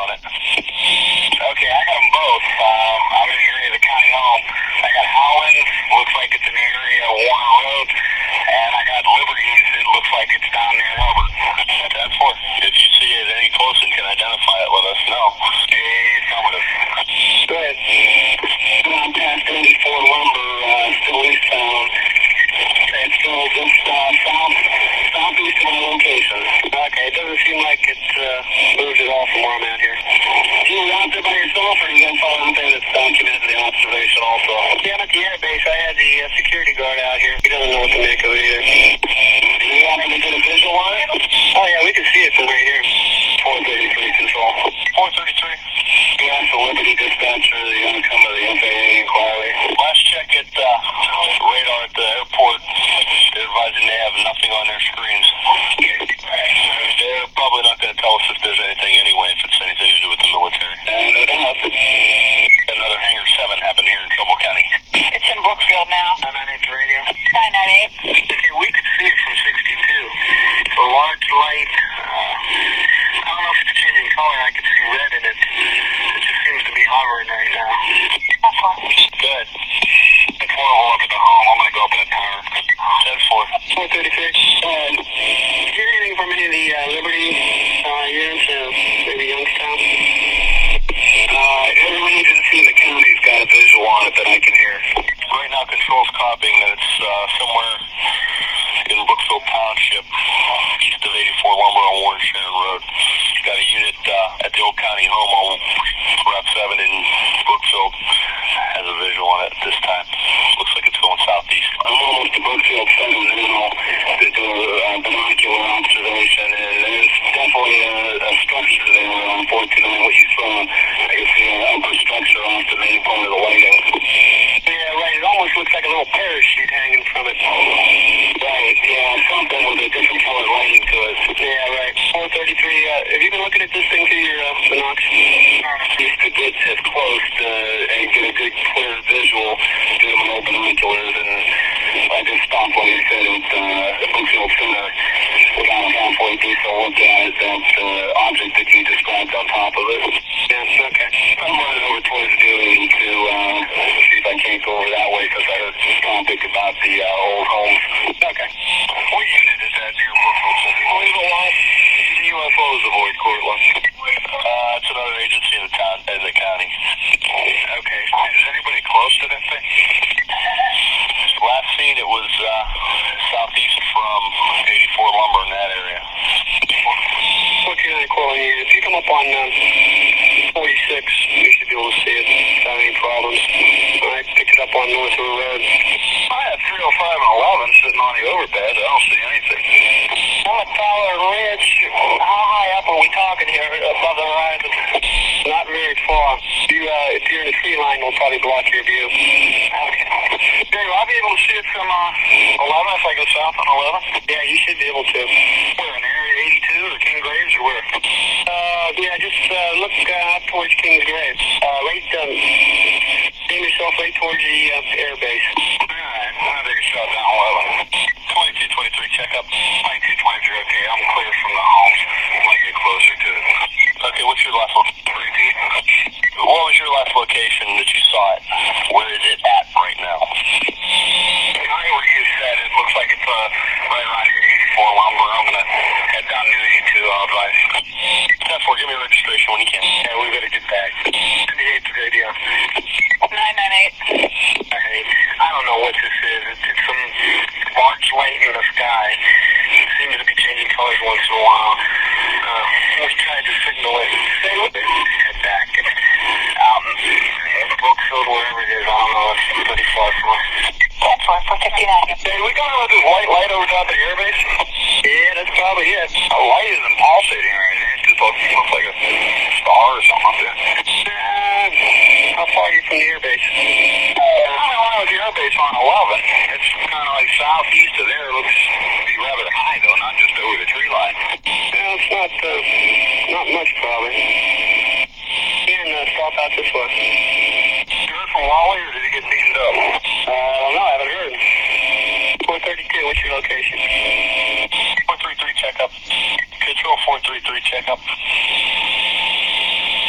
[SPEAKER 6] on it. Okay, I got them both. Um, I'm in the area of the county home. I got Howland, looks like it's in the area of Warren Road, and I got Liberties, it looks like it's down near Hubbard. That's for. If you see it any close and can identify it, let us know. Affirmative. Go ahead. I'm past eighty-four Lumber, uh, still eastbound. It's still just uh, south, southeast of my location. Okay, it doesn't seem like it uh, moves at all from where I'm at here. You were out there by yourself, or are you going to follow anything that's documented in the observation also? Yeah, I'm at the air base. I had the uh, security guard out here. He doesn't know what to make of it either. Do you want him to get a visual on it? Oh, yeah, we can see it from right here. four thirty-three control. four thirty-three. You asked the Liberty dispatcher the outcome of the F A A inquiry. Last check at uh, radar at the airport. They're advising they have nothing on their screens. They're probably not going to tell us if there's anything anyway, if it's anything to do with the military. And another Hangar seven happened here in Trumbull County. It's in Brookfield now. nine ninety-eight radio. nine ninety-eight. Okay, we could see it from sixty-two. It's a large light. Uh, I don't know if it's changing color. I can see red in it. It just seems to be hovering right now. That's fine. Good. ten four will up at the home. I'm going to go up in the tower. ten four. four thirty-six. Um, did you hear anything from any of the uh, Liberty uh, units, uh, maybe Youngstown? Uh, every agency in the county's got a visual on it that I can hear. Right now, control's copying that it's uh, somewhere in Brookfield Township, east of eighty-four Lumber on Warren Sharon Road. Got a unit uh, at the old county home on Route seven in Brookfield. Has a visual on it at this time. Looks like it's going southeast. I'm almost to Brookfield seven now to do a uh, binocular observation, and there's definitely a, a structure there on four two nine, what you saw. I can see an upper structure off the main part of the lighting. Yeah, right. It almost looks like a little parachute hanging from it. Right, yeah, something with a different colored lighting to it. Yeah, right. four thirty-three, uh, have you been looking at this thing through your uh, binoculars? Used to get as close to, and get a good clear visual through my open binoculars, and I just stopped when you said it, uh, Brookfield Center, about halfway through, so I looked at that uh, object that you described on top of it. Yeah, okay. I'm running over towards Dewey to uh, see if I can't go over that way, because I heard this topic about the uh, old homes. Okay. What unit is that near Brookfield Center? U F Os avoid Cortland. Uh, it's another agency in the town, in the county. Okay. Is anybody close to that thing? Last seen it was uh, southeast from eighty-four Lumber in that area. forty-nine calling you. If you come up on um, forty-six, you should be able to see it without any problems. I picked it up on North River Road. I had three oh five and eleven sitting on the overpass. I don't see anything. I'm at Fowler Ridge. How high up are we talking here above the horizon? Not very far. You, uh, if you're in the tree line, we'll probably block your view. Okay. Dave, I'll be able to see it from uh, eleven if I go south on eleven? Yeah, you should be able to. Where, in Area eighty-two or King Graves or where? Uh, yeah, just uh, look uh, out towards King's Graves. Uh, right, um, aim yourself right towards the uh, air base. Alright, I'm gonna take a shot down eleven. twenty-two twenty-three, check up. twenty-two twenty-three, okay, I'm clear from the homes. I'm gonna get closer to it. Okay, what's your last location? Repeat. What was your last location that you saw it? Where is it at right now? Right where you said it looks like it's uh, right around your eighty-four Lumber. I'm gonna head down near you too. I'll advise. ten four, give me a registration when you can. Yeah, we better get back. ninety-eight radio. nine ninety-eight. Alright, I don't know what this is. It's, it's some large light in the sky. It seems to be changing colors once in a while. Uh, we tried to signal it. Head back. It's out in Brookfield, wherever it is. I don't know. It's pretty far from us. That's fine. four fifty-nine. Hey, we got with this white light over top of the airbase? Yeah, that's probably it. A light isn't pulsating right there. It just looks, looks like a star or something up there. Uh, how far are you from the airbase? Uh, I don't know. The airbase on eleven. It's kind of like southeast of there. It looks to be rather high, though, not just over the tree line. Yeah, it's not, uh, not much, probably. And uh, stop out this way. You heard from Wally, or did he get beamed up? Uh, I don't know. I haven't heard. four thirty-two, what's your location? four three three, check up. Control four three three, check up.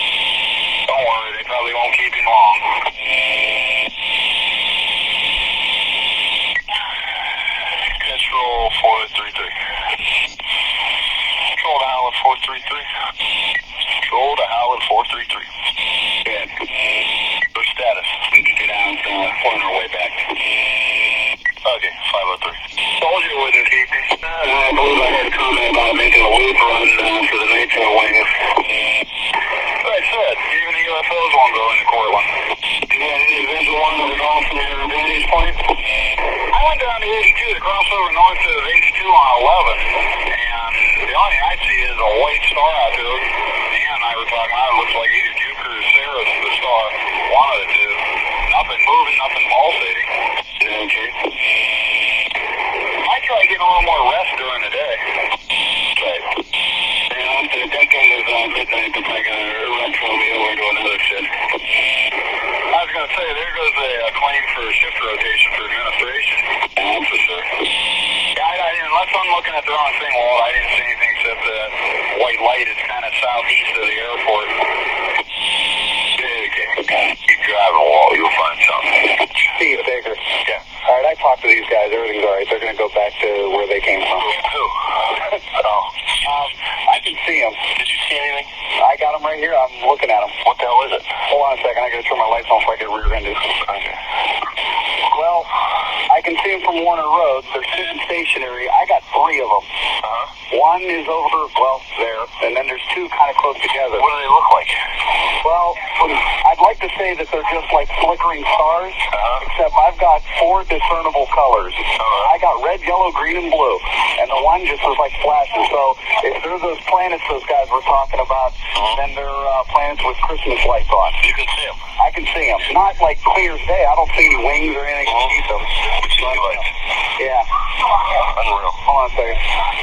[SPEAKER 6] three three. Good. What's status? We can get out uh, on our way back. Okay, five oh three. Told you it wouldn't keep me. Uh, I believe I heard a comment about making a loop run uh, for the NATO wings. Like I said, even the U F Os won't go into Cortland. You got any individual one that was on from your vantage point? I went down to eighty-two to cross over north of eighty-two on eleven, and the only thing I see is a white star out there. Dan and I were talking about it. Looks like either Jupiter or Ceres, the star. One of the two. Nothing moving, nothing pulsating. Okay. I try to get a little more rest during the day. Right. Yeah, after the decade of uh, midnight, they're probably going to retro me over to another shift. I was going to say, there goes a, a claim for shift rotation for administration. Yeah, for sure. Yeah, I, I, unless I'm looking at the wrong thing, well, I didn't see anything except the white light. It's kind of southeast of the airport. Okay, okay. Keep driving, Walt. You'll find something. Steve Baker. Yeah. All right, I talked to these guys. Everything's all right. They're going to go back to where they came from. Who? Oh. Um, I can see them. Did you see anything? I got them right here. I'm looking at them. What the hell is it? Hold on a second. I got to turn my lights on so I get rear-ended. Okay. Well, I can see them from Warner Road. They're sitting stationary. I got three of them. Uh-huh. One is over, well, there, and then there's two kind of close together. What do they look like? Well, I'd like to say that they're just like flickering stars, uh-huh. except I've got four discernible colors. Uh-huh. I got red, yellow, green, and blue, and the one just was like flashes. So if they're those planets those guys were talking about, uh-huh. then they're uh, planets with Christmas lights on. You can see them? I can see them. Not like clear as day. I don't see any wings or anything uh-huh. to see them. But you see lights? Yeah. Unreal. Hold on a second.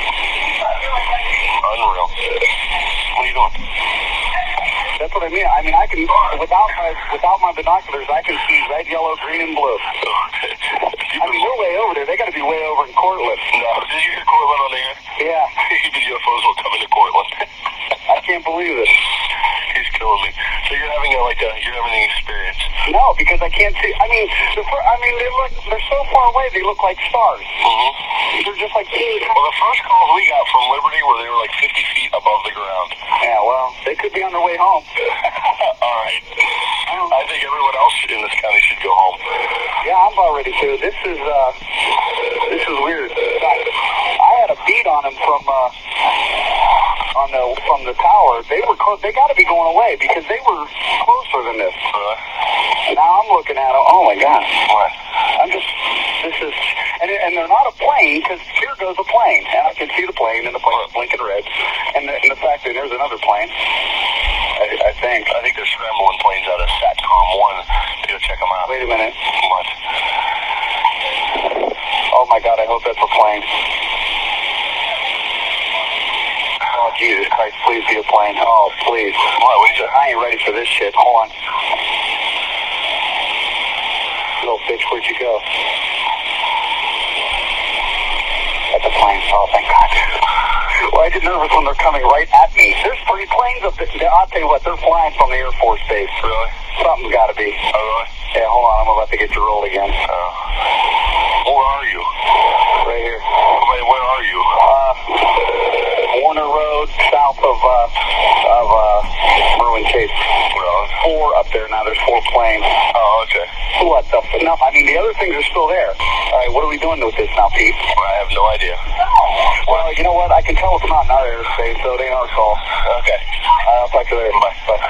[SPEAKER 6] Unreal. What are you doing? That's what I mean. I mean, I can, without my without my binoculars, I can see red, yellow, green, and blue. Okay. I mean, they're way over there. They got to be way over in Cortland. No. Did you hear Cortland on the air? Yeah. The U F Os will come into Cortland. I can't believe it. He's killing me. So you're having a, like a, you're having an experience? No, because I can't see. I mean, the, I mean, they look, they're so far away. They look like stars. Mm-hmm. They're just like. Well, the first calls we got from Liberty were they were like fifty feet above the ground. Yeah, well, they could be on their way home. All right. I think everyone else in this county should go home. Yeah, I'm about ready to. This is uh, this is weird. I had a beat on them from uh, on the from the tower. They were close. They got to be going away because they were closer than this. Uh, now I'm looking at them. Oh my God! What? I'm just. This is and and they're not a plane because here goes a plane and I can see the plane and the plane is blinking red and the, and the fact that there's another plane. I, I think. I think they're scrambling planes out of SATCOM one to go check them out. Wait a minute. What? Oh my God! I hope that's a plane. Oh Jesus Christ! Please be a plane. Oh please. What? What is it? I ain't ready for this shit. Hold on. Little bitch, where'd you go? That's a plane. Oh, thank God. Well, I get nervous when they're coming right at me. There's three planes up there. I'll tell you what, they're flying from the Air Force Base. Really? Something's got to be. Oh, really? Yeah, hold on. I'm about to get you rolled again. Oh. Where are you? Right here. Wait, where are you? Uh, Warner Road, south of, uh, of, uh, Merwin Chase. Really? Four up there now. There's four planes. Oh, okay. What the? No, I mean, the other things are still there. All right, what are we doing with this now, Pete? Well, I have no idea. Well, you know what? I can tell it's not in our airspace, so it ain't our call. Okay. Uh, I'll talk to you later. Bye. Bye.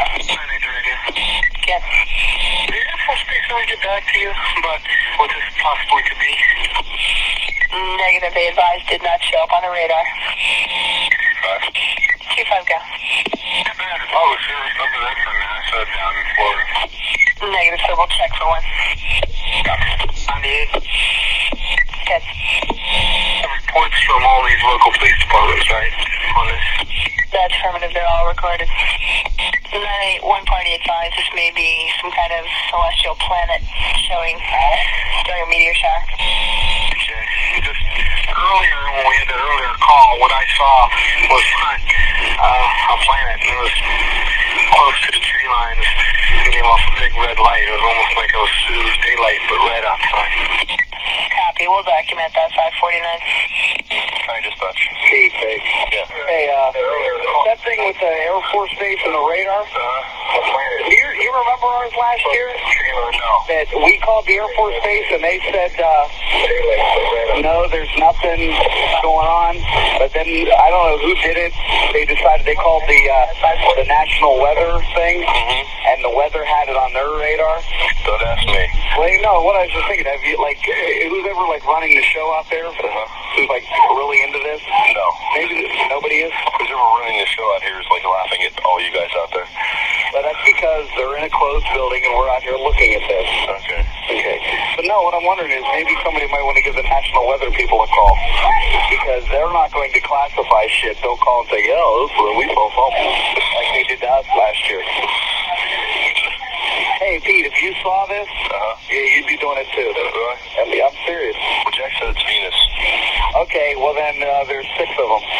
[SPEAKER 6] Yes. The Air Force Base will get back to you about what this possibly could be. Negative. They advised did not show up on the radar. two five. two five, go. Oh, sure. Remember that from Minnesota down in Florida. Negative, so we'll check for one. ninety-eight. Good. Reports from all these local police departments, right? On this. That's affirmative. They're all recorded. nine eight one party advised this may be some kind of celestial planet showing during a meteor shower. Okay. Just earlier, when we had the earlier call, what I saw was uh, a planet. It was close to the tree lines. It gave off a big red light. It was almost like it was, it was daylight, but red outside. Copy. We'll document that. five forty-nine. County Dispatch.
[SPEAKER 7] Hey, fake.
[SPEAKER 6] Yeah.
[SPEAKER 7] Hey, uh, that thing with the Air Force Base and the radar,
[SPEAKER 6] Uh-huh.
[SPEAKER 7] you, you remember ours last year?
[SPEAKER 6] No.
[SPEAKER 7] That we called the Air Force Base and they said, uh, no, there's nothing going on. But then, I don't know who did it. They decided they called the, uh, the National Weather thing,
[SPEAKER 6] Mm-hmm.
[SPEAKER 7] and the weather had it on their radar.
[SPEAKER 6] Don't ask me.
[SPEAKER 7] Well, you know, what I was just thinking, have you, like, who's ever, like, running the show out there?
[SPEAKER 6] Uh-huh.
[SPEAKER 7] Who's, like, really into this?
[SPEAKER 6] No.
[SPEAKER 7] Maybe nobody is?
[SPEAKER 6] Who's ever running the show out here is like laughing at all you guys out there.
[SPEAKER 7] But that's because they're in a closed building and we're out here looking at this.
[SPEAKER 6] Okay.
[SPEAKER 7] Okay. But no, what I'm wondering is maybe somebody might want to give the National Weather people a call. Because they're not going to classify shit. They'll call and say, yo, this is where we fall from. Like they did to us last year. Hey, Pete, if you saw this,
[SPEAKER 6] Uh-huh.
[SPEAKER 7] yeah, you'd be doing it too.
[SPEAKER 6] Really?
[SPEAKER 7] I mean, I'm serious.
[SPEAKER 6] Well, Jack said it's Venus.
[SPEAKER 7] Okay, well then uh, there's six of them.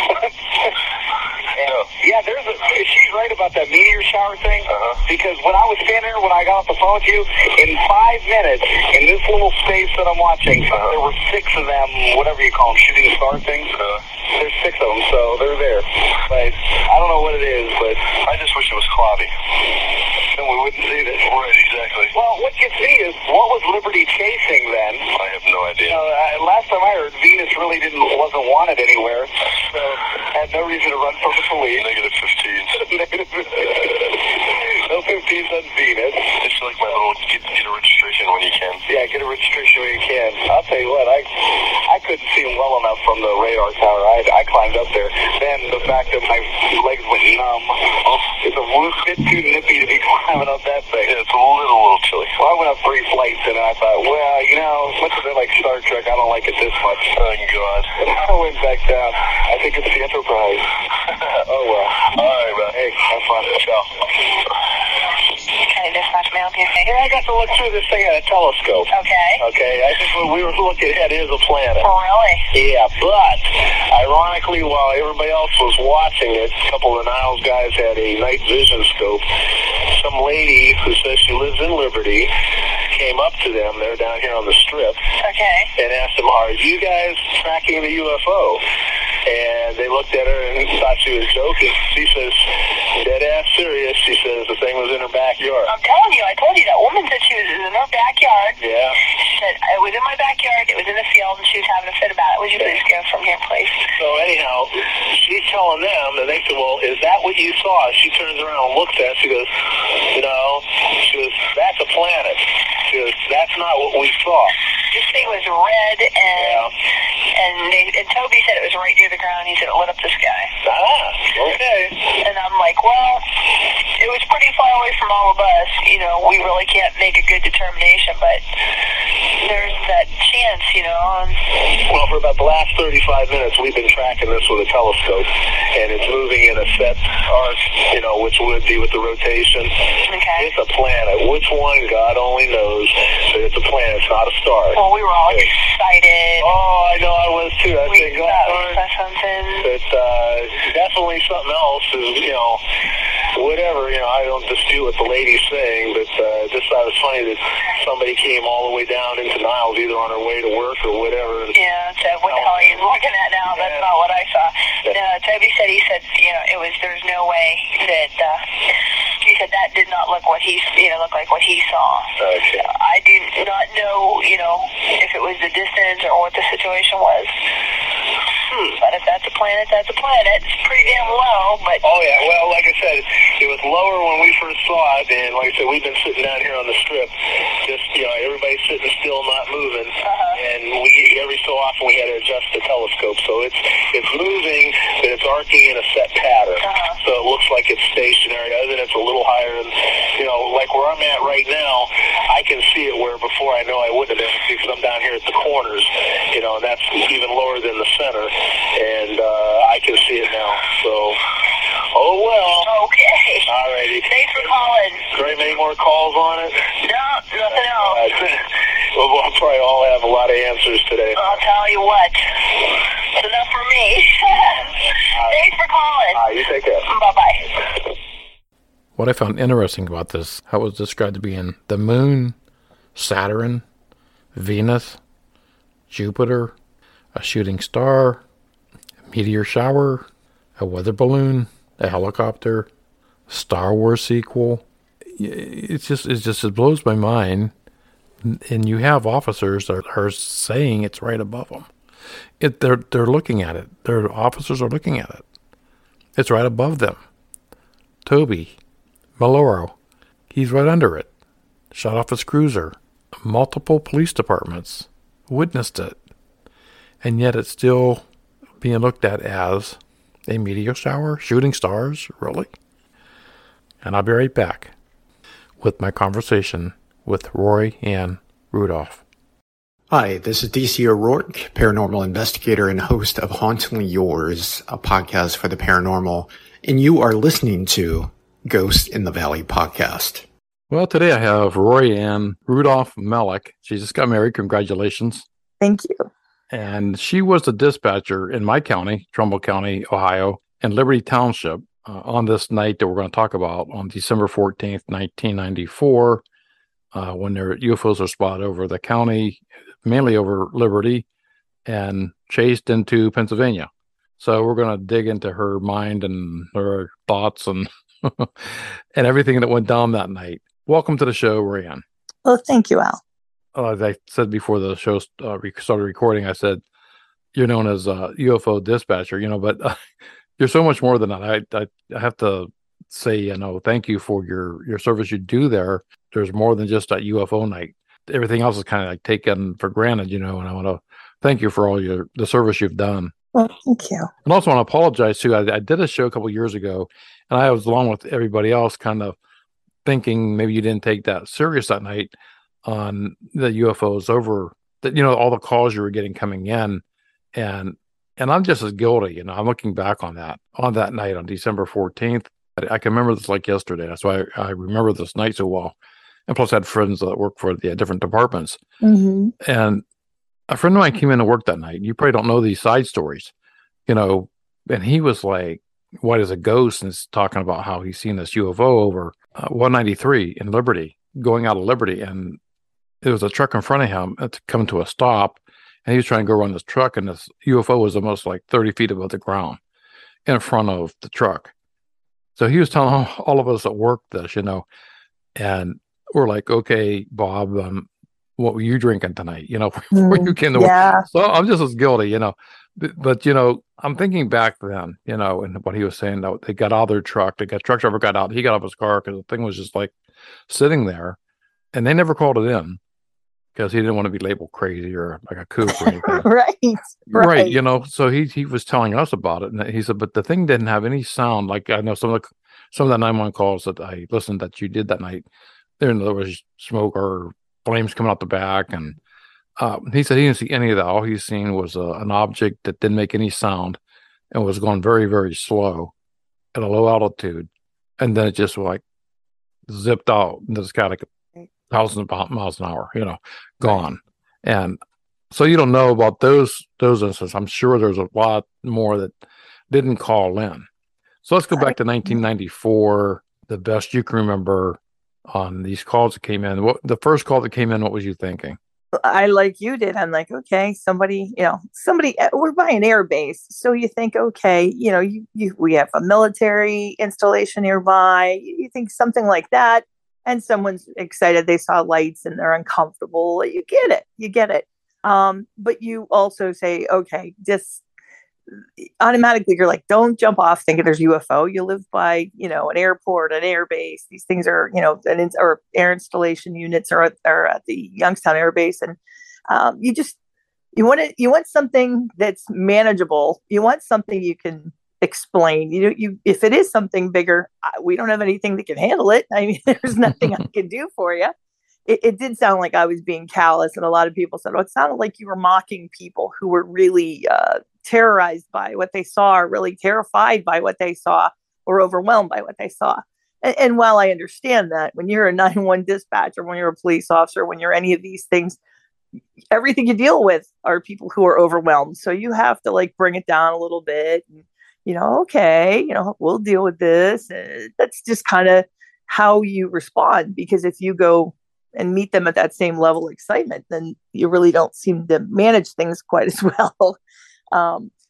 [SPEAKER 7] And,
[SPEAKER 6] No.
[SPEAKER 7] yeah, there's a, she's right about that meteor shower thing.
[SPEAKER 6] Uh-huh.
[SPEAKER 7] Because when I was standing there, when I got off the phone with you, in five minutes, in this little space that I'm watching,
[SPEAKER 6] Uh-huh.
[SPEAKER 7] there were six of them, whatever you call them, shooting star things.
[SPEAKER 6] Uh,
[SPEAKER 7] There's six of them, so they're there. But I don't know what it is, but
[SPEAKER 6] I just wish it was cloudy.
[SPEAKER 7] then we wouldn't see this.
[SPEAKER 6] Right, exactly.
[SPEAKER 7] Well, what gets me is, what was Liberty chasing then?
[SPEAKER 6] I have no idea.
[SPEAKER 7] You know, I, last time I heard, Venus really didn't wasn't wanted anywhere, so had no reason to run from the police.
[SPEAKER 6] Negative fifteen.
[SPEAKER 7] Negative no fifteens on Venus.
[SPEAKER 6] It's like my little get, get a registration when you can.
[SPEAKER 7] Yeah, get a registration when you can. I'll tell you what, I I couldn't see him well enough from the radar tower. I I climbed up there. Then the fact that my legs went numb. It's a bit too nippy to be climbing up that thing.
[SPEAKER 6] Yeah, it's a little, a little chilly.
[SPEAKER 7] Well, I went up three flights and I thought, well, you know, as much as I like Star Trek, I don't like it this much.
[SPEAKER 6] Oh, God.
[SPEAKER 7] And I went back down. I think it's the Enterprise. Oh, well.
[SPEAKER 6] All right, man.
[SPEAKER 7] Hey, have fun.
[SPEAKER 6] Ciao.
[SPEAKER 5] County Dispatch, may I help you?
[SPEAKER 7] Here, I got to look through this thing at a telescope.
[SPEAKER 5] Okay.
[SPEAKER 7] Okay, I think what we were looking at is a planet.
[SPEAKER 5] Really?
[SPEAKER 7] Yeah, but ironically, while everybody else was watching it, a couple of the Niles guys had a night vision scope. Some lady who says she lives in Liberty came up to them, they're down here on the strip,
[SPEAKER 5] Okay.
[SPEAKER 7] and asked them, are you guys tracking the U F O? And they looked at her and thought she was joking. She says, dead ass serious. She says the thing was in her backyard.
[SPEAKER 5] I'm telling you, I told you that woman said she was in her backyard.
[SPEAKER 7] Yeah.
[SPEAKER 5] She said, it was in my backyard, it was in the field, and she was having a fit about it. Would you please go from here, please?
[SPEAKER 7] So anyhow, she's telling them, and they said, well, is that what you saw? She turns around and looks at it. She goes, no. She goes, that's a planet. She goes, that's not what we saw.
[SPEAKER 5] This thing was red, and
[SPEAKER 7] Yeah.
[SPEAKER 5] and, they, and Toby said it was right near the ground. He said it lit up the sky.
[SPEAKER 7] Ah, okay.
[SPEAKER 5] And I'm like, well, it was pretty far away from all of us. You know, we really can't make a good determination, but there's that chance, you know. And
[SPEAKER 7] Well, for about the last thirty-five minutes, we've been tracking this with a telescope, and it's moving in a set arc, you know, which would be with the rotation.
[SPEAKER 5] okay.
[SPEAKER 7] It's a planet. Which one, God only knows, but it's a planet. It's not a star.
[SPEAKER 5] Well, we were all
[SPEAKER 7] Okay.
[SPEAKER 5] excited.
[SPEAKER 7] Oh, I know I was too. I
[SPEAKER 5] we
[SPEAKER 7] think,
[SPEAKER 5] thought
[SPEAKER 7] God,
[SPEAKER 5] we saw something.
[SPEAKER 7] But uh, definitely something else is, you know, whatever, you know, I don't dispute what the lady's saying, but uh, just thought it was funny that somebody came all the way down into Niles, either on her way to work or whatever. And,
[SPEAKER 5] Yeah, so what the hell are you looking at now? That's
[SPEAKER 7] Yeah.
[SPEAKER 5] not what I saw.
[SPEAKER 7] Yeah.
[SPEAKER 5] No, Toby said, he said, you know, it was, there's no way that, uh, he said that did not look what he, you know, look like what he saw.
[SPEAKER 7] Okay.
[SPEAKER 5] I do not know, you know, if it was the distance or what the situation was. Hmm. But if that's a planet, that's a planet. It's pretty damn low, but
[SPEAKER 7] Oh, yeah. Well, like I said, it was lower when we first saw it, and like I said, we've been sitting down here on the strip, just, you know, everybody's sitting still, not moving,
[SPEAKER 5] Uh-huh.
[SPEAKER 7] and we every so often we had to adjust the telescope, so it's it's moving, but it's arcing in a set pattern,
[SPEAKER 5] Uh-huh.
[SPEAKER 7] so it looks like it's stationary, other than it's a little higher, and, you know, like where I'm at right now, I can see it where before I know I wouldn't have been, because I'm down here at the corners, you know, and that's even lower than the center, and uh, I can see it now, so, oh well.
[SPEAKER 5] okay.
[SPEAKER 7] All righty.
[SPEAKER 5] Thanks for calling.
[SPEAKER 7] Great, many more calls on it?
[SPEAKER 5] No, nothing else.
[SPEAKER 7] Uh, well, we'll probably all have a lot of answers today.
[SPEAKER 5] I'll tell you what. It's enough for me. Thanks for calling.
[SPEAKER 7] All right, you take care.
[SPEAKER 5] Bye-bye.
[SPEAKER 3] What I found interesting about this, how it was described to be in the Moon, Saturn, Venus, Jupiter, a shooting star, meteor shower, a weather balloon, a helicopter, Star Wars sequel. It's just, it's just, it blows my mind. And you have officers that are saying it's right above them. It, they're, they're looking at it. Their officers are looking at it. It's right above them. Toby Maloro, he's right under it. Shot off his cruiser. Multiple police departments witnessed it. And yet it's still being looked at as a meteor shower, shooting stars, really? And I'll be right back with my conversation with Roy Ann Rudolph.
[SPEAKER 8] Hi, this is D C O'Rourke, paranormal investigator and host of Hauntingly Yours, a podcast for the paranormal, and you are listening to Ghost in the Valley podcast.
[SPEAKER 3] Well, today I have Roy Ann Rudolph Melick. She just got married. Congratulations.
[SPEAKER 9] Thank you.
[SPEAKER 3] And she was the dispatcher in my county, Trumbull County, Ohio, and Liberty Township uh, on this night that we're going to talk about on December fourteenth, nineteen ninety-four, uh, when their U F Os are spotted over the county, mainly over Liberty, and chased into Pennsylvania. So we're going to dig into her mind and her thoughts and and everything that went down that night. Welcome to the show, Roy Ann.
[SPEAKER 9] Well, thank you, Al.
[SPEAKER 3] Uh, as I said before the show uh, started recording, I said, you're known as a U F O dispatcher, you know, but uh, you're so much more than that. I, I I have to say, you know, thank you for your, your service you do there. There's more than just that U F O night. Everything else is kind of like taken for granted, you know, and I want to thank you for all your the service you've done.
[SPEAKER 9] Well, thank you.
[SPEAKER 3] And also want to apologize too. I, I did a show a couple of years ago, and I was along with everybody else kind of thinking maybe you didn't take that serious that night on the U F Os over, that, you know, all the calls you were getting coming in. And and I'm just as guilty, you know, I'm looking back on that, on that night on December fourteenth. I, I can remember this like yesterday. That's why I, I remember this night so well. And plus I had friends that work for the different departments.
[SPEAKER 9] Mm-hmm.
[SPEAKER 3] And a friend of mine came in to work that night. You probably don't know these side stories, you know, and he was like white as a ghost and talking about how he's seen this U F O over uh, one ninety-three in Liberty, going out of Liberty. And there was a truck in front of him to come to a stop, and he was trying to go around this truck, and this U F O was almost like thirty feet above the ground in front of the truck. So he was telling all of us at work this, you know, and we're like, okay, Bob, um, what were you drinking tonight? You know, before you came to
[SPEAKER 9] yeah.
[SPEAKER 3] work. So I'm just as guilty, you know, but, but, you know, I'm thinking back then, you know, and what he was saying, that they got out of their truck, the truck driver got out, he got off his car because the thing was just like sitting there, and they never called it in because he didn't want to be labeled crazy or like a kook or anything.
[SPEAKER 9] right, right.
[SPEAKER 3] Right. You know, so he, he was telling us about it, and he said, but the thing didn't have any sound. Like I know some of the, some of the nine one one calls that I listened that you did that night, there, there was smoke or flames coming out the back. And uh, he said he didn't see any of that. All he's seen was uh, an object that didn't make any sound and was going very, very slow at a low altitude. And then it just like zipped out into the sky like a thousand miles an hour, you know, gone. And so you don't know about those, those instances. I'm sure there's a lot more that didn't call in. So let's go back to nineteen ninety-four, the best you can remember on these calls that came in. What the first call that came in, what was you thinking?
[SPEAKER 9] I, like you did, I'm like, okay, somebody, you know, somebody, we're by an air base. So you think, okay, you know, you, you we have a military installation nearby. You think something like that. And someone's excited. They saw lights and they're uncomfortable. You get it. You get it. Um, but you also say, okay, just automatically you're like, don't jump off thinking there's U F O. You live by, you know, an airport, an air base. These things are, you know, an in, or air installation units are, are at the Youngstown Air Base. And um, you just, you want it, you want something that's manageable. You want something you can explain. You know, you, if it is something bigger, we don't have anything that can handle it. I mean, there's nothing I can do for you. It, it did sound like I was being callous, and a lot of people said, "Oh, it sounded like you were mocking people who were really uh, terrorized by what they saw, or really terrified by what they saw, or overwhelmed by what they saw." And, and while I understand that, when you're a nine one one dispatcher, when you're a police officer, when you're any of these things, everything you deal with are people who are overwhelmed. So you have to like bring it down a little bit. And, you know, okay, you know, we'll deal with this. Uh, that's just kind of how you respond, because if you go and meet them at that same level of excitement, then you really don't seem to manage things quite as well. Um,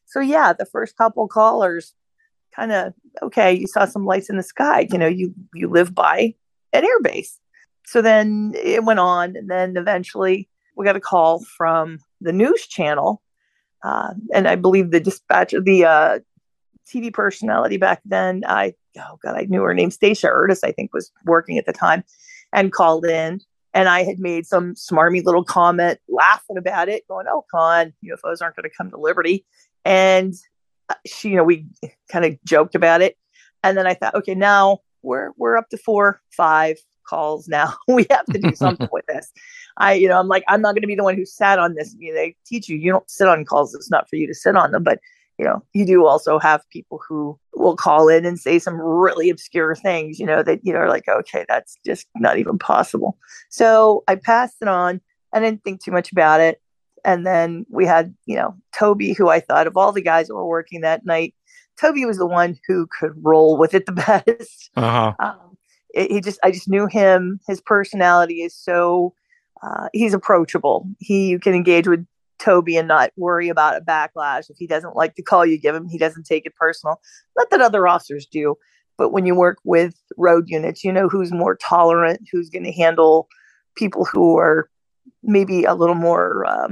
[SPEAKER 9] So yeah, the first couple callers kind of, okay, you saw some lights in the sky. You know, you, you live by an airbase. So then it went on. And then eventually we got a call from the news channel. Uh, and I believe the dispatcher, the uh, T V personality back then, I, oh God, I knew her name, Stacia Ertis, I think was working at the time, and called in. And I had made some smarmy little comment laughing about it, going, oh, come on, U F Os aren't going to come to Liberty. And she, you know, we kind of joked about it. And then I thought, okay, now we're, we're up to four, five calls now. We have to do something with this. I, you know, I'm like, I'm not going to be the one who sat on this. You know, they teach you, you don't sit on calls. It's not for you to sit on them. But, you know, you do also have people who will call in and say some really obscure things, you know, that, you know, are like, okay, that's just not even possible. So I passed it on. I didn't think too much about it. And then we had, you know, Toby, who I thought of all the guys that were working that night, Toby was the one who could roll with it the best.
[SPEAKER 3] Uh-huh.
[SPEAKER 9] Um, it, he just, I just knew him. His personality is so, uh, he's approachable. He, you can engage with Toby and not worry about a backlash. If he doesn't like the call you give him, he doesn't take it personal. Not that other officers do, but when you work with road units, you know who's more tolerant, who's going to handle people who are maybe a little more um,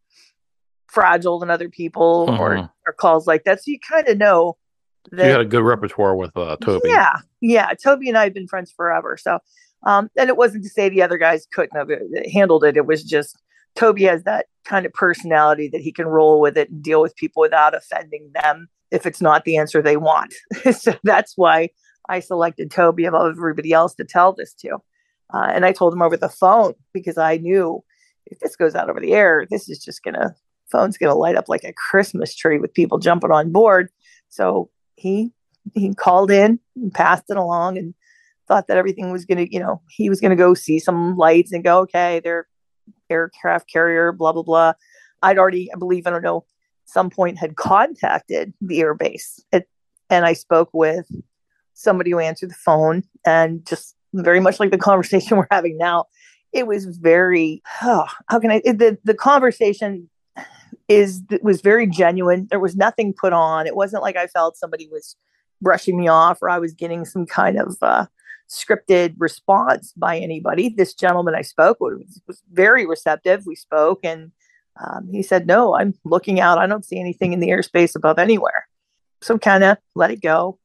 [SPEAKER 9] fragile than other people, uh-huh. or, or calls like that. So you kind of know that.
[SPEAKER 3] So you had a good repertoire with uh, Toby.
[SPEAKER 9] Yeah. Yeah. Toby and I have been friends forever. So, um, and it wasn't to say the other guys couldn't have handled it. It was just Toby has that kind of personality that he can roll with it and deal with people without offending them if it's not the answer they want. So that's why I selected Toby above everybody else to tell this to. Uh, and I told him over the phone because I knew if this goes out over the air, this is just going to, phone's going to light up like a Christmas tree with people jumping on board. So he, he called in and passed it along and thought that everything was going to, you know, he was going to go see some lights and go, okay, they're aircraft carrier, blah, blah, blah. I'd already, I believe, I don't know, some point had contacted the airbase. It, and I spoke with somebody who answered the phone, and just very much like the conversation we're having now, it was very, oh, how can I, it, the, the conversation is, was very genuine. There was nothing put on. It wasn't like I felt somebody was brushing me off or I was getting some kind of uh, scripted response by anybody. This gentleman I spoke with was, was very receptive. We spoke and um, he said, no, I'm looking out. I don't see anything in the airspace above anywhere. So kind of let it go.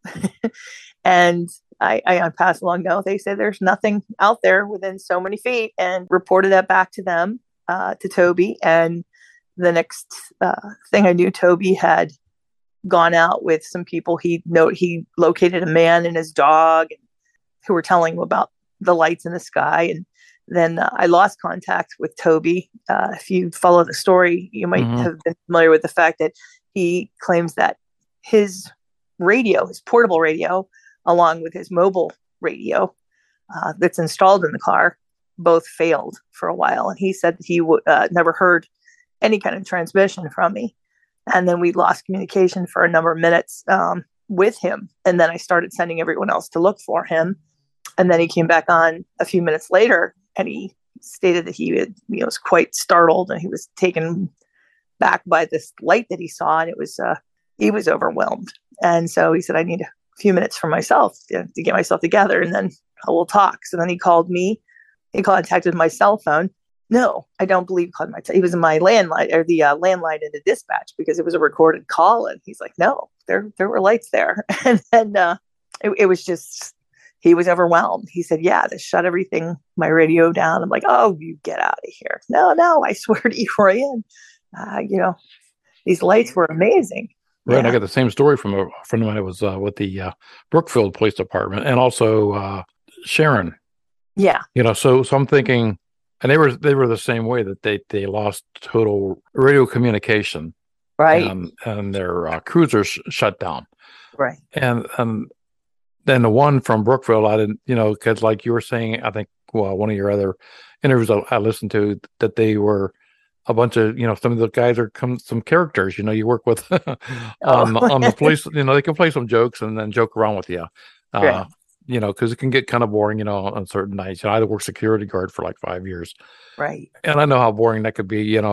[SPEAKER 9] And I, I, I passed along, no, they said there's nothing out there within so many feet, and reported that back to them, uh, to Toby. And the next uh, thing I knew, Toby had gone out with some people. He note he located a man and his dog who were telling him about the lights in the sky. And then uh, I lost contact with Toby. Uh, if you follow the story, you might mm-hmm. have been familiar with the fact that he claims that his radio, his portable radio, along with his mobile radio uh, that's installed in the car, both failed for a while. And he said that he w- uh, never heard any kind of transmission from me. And then we lost communication for a number of minutes um, with him. And then I started sending everyone else to look for him. And then he came back on a few minutes later, and he stated that he had, you know, was quite startled, and he was taken back by this light that he saw. And it was, uh, he was overwhelmed. And so he said, I need a few minutes for myself to, to get myself together, and then we'll talk. So then he called me. He contacted my cell phone. No, I don't believe he called my, t- he was in my landline, or the uh, landline in the dispatch, because it was a recorded call. And he's like, no, there, there were lights there. And then uh, it, it was just, he was overwhelmed. He said, yeah, they shut everything, my radio down. I'm like, oh, you get out of here. No, no, I swear to you, Ryan, uh, you know, these lights were amazing.
[SPEAKER 3] Right.
[SPEAKER 9] Yeah.
[SPEAKER 3] I got the same story from a friend of mine who was uh, with the uh, Brookfield Police Department, and also uh, Sharon.
[SPEAKER 9] Yeah.
[SPEAKER 3] You know, so so I'm thinking, and they were they were the same way, that they, they lost total radio communication.
[SPEAKER 9] Right.
[SPEAKER 3] And, and their uh, cruisers sh- shut down.
[SPEAKER 9] Right.
[SPEAKER 3] And and then the one from Brookfield, I didn't, you know, because like you were saying, I think, well, one of your other interviews I, I listened to, that they were a bunch of, you know, some of the guys are come, some characters, you know, you work with on, oh. on the police, you know, they can play some jokes and then joke around with you, uh, right. you know, because it can get kind of boring, you know, on certain nights. You know, I worked security guard for like five years.
[SPEAKER 9] Right.
[SPEAKER 3] And I know how boring that could be, you know, and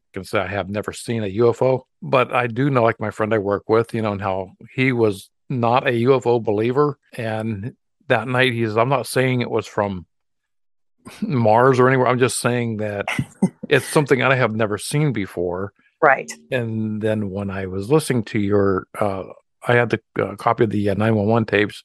[SPEAKER 3] can say I have never seen a U F O, but I do know, like my friend I work with, you know, and how he was not a U F O believer. And that night he says, I'm not saying it was from Mars or anywhere. I'm just saying that it's something I have never seen before.
[SPEAKER 9] Right.
[SPEAKER 3] And then when I was listening to your, uh, I had the uh, copy of the uh, nine one one tapes,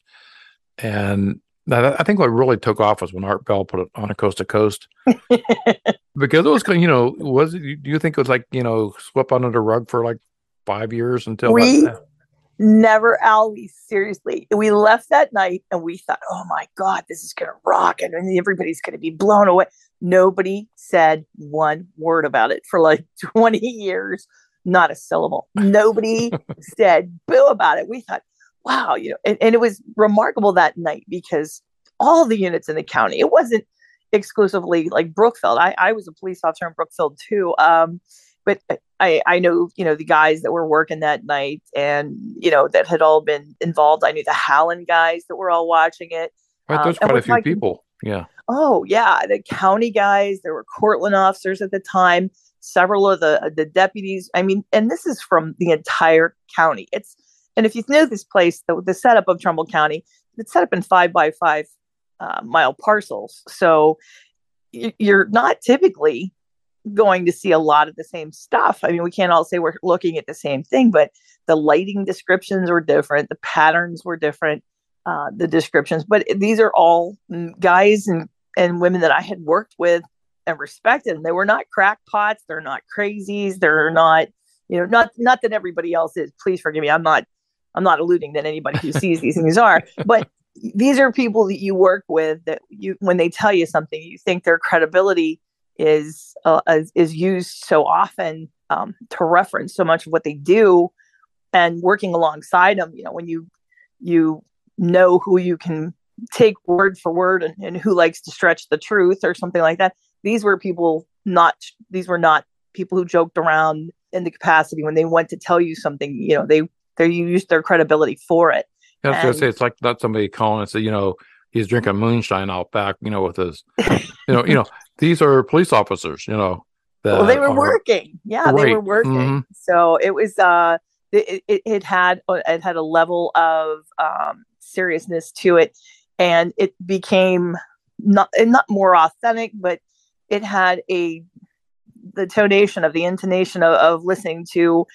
[SPEAKER 3] and that, I think what really took off was when Art Bell put it on a Coast to Coast, because it was, you know, was it, do you think it was like, you know, swept under the rug for like five years until
[SPEAKER 9] we
[SPEAKER 3] that,
[SPEAKER 9] never, Al, we seriously, we left that night and we thought, oh my God, this is going to rock. And everybody's going to be blown away. Nobody said one word about it for like twenty years, not a syllable. Nobody said boo about it. We thought, wow, you know, and, and it was remarkable that night because all the units in the county, it wasn't exclusively like Brookfield. I, I was a police officer in Brookfield too. Um, but I, I know, you know, the guys that were working that night and, you know, that had all been involved. I knew the Howland guys that were all watching it.
[SPEAKER 3] right, there's
[SPEAKER 9] Um, and
[SPEAKER 3] quite a
[SPEAKER 9] with
[SPEAKER 3] few
[SPEAKER 9] my-
[SPEAKER 3] people. Yeah.
[SPEAKER 9] Oh yeah, the county guys. There were Cortland officers at the time. Several of the the deputies. I mean, and this is from the entire county. It's and if you know this place, the, the setup of Trumbull County, it's set up in five by five uh, mile parcels. So y- you're not typically going to see a lot of the same stuff. I mean, we can't all say we're looking at the same thing, but the lighting descriptions were different. The patterns were different. Uh, the descriptions, but these are all guys and, and women that I had worked with and respected. And they were not crackpots. They're not crazies. They're not, you know, not, not that everybody else is. Please forgive me. I'm not, I'm not alluding that anybody who sees these things are, but these are people that you work with that you, when they tell you something, you think their credibility is, uh, is, is used so often um, to reference so much of what they do, and working alongside them, you know, when you, you, know who you can take word for word and, and who likes to stretch the truth or something like that. These were people not, these were not people who joked around in the capacity when they went to tell you something, you know, they, they used their credibility for it.
[SPEAKER 3] I was going
[SPEAKER 9] And-
[SPEAKER 3] to say, it's like not somebody calling and say, you know, he's drinking moonshine out back, you know, with his, you know, you know, these are police officers, you know. That
[SPEAKER 9] well, they were
[SPEAKER 3] are,
[SPEAKER 9] working. Yeah, they
[SPEAKER 3] Right.
[SPEAKER 9] were working.
[SPEAKER 3] Mhm.
[SPEAKER 9] So it was, uh, it, it, it had, it had a level of um, seriousness to it, and it became not, not more authentic, but it had a, the tonation of the intonation of, of listening to,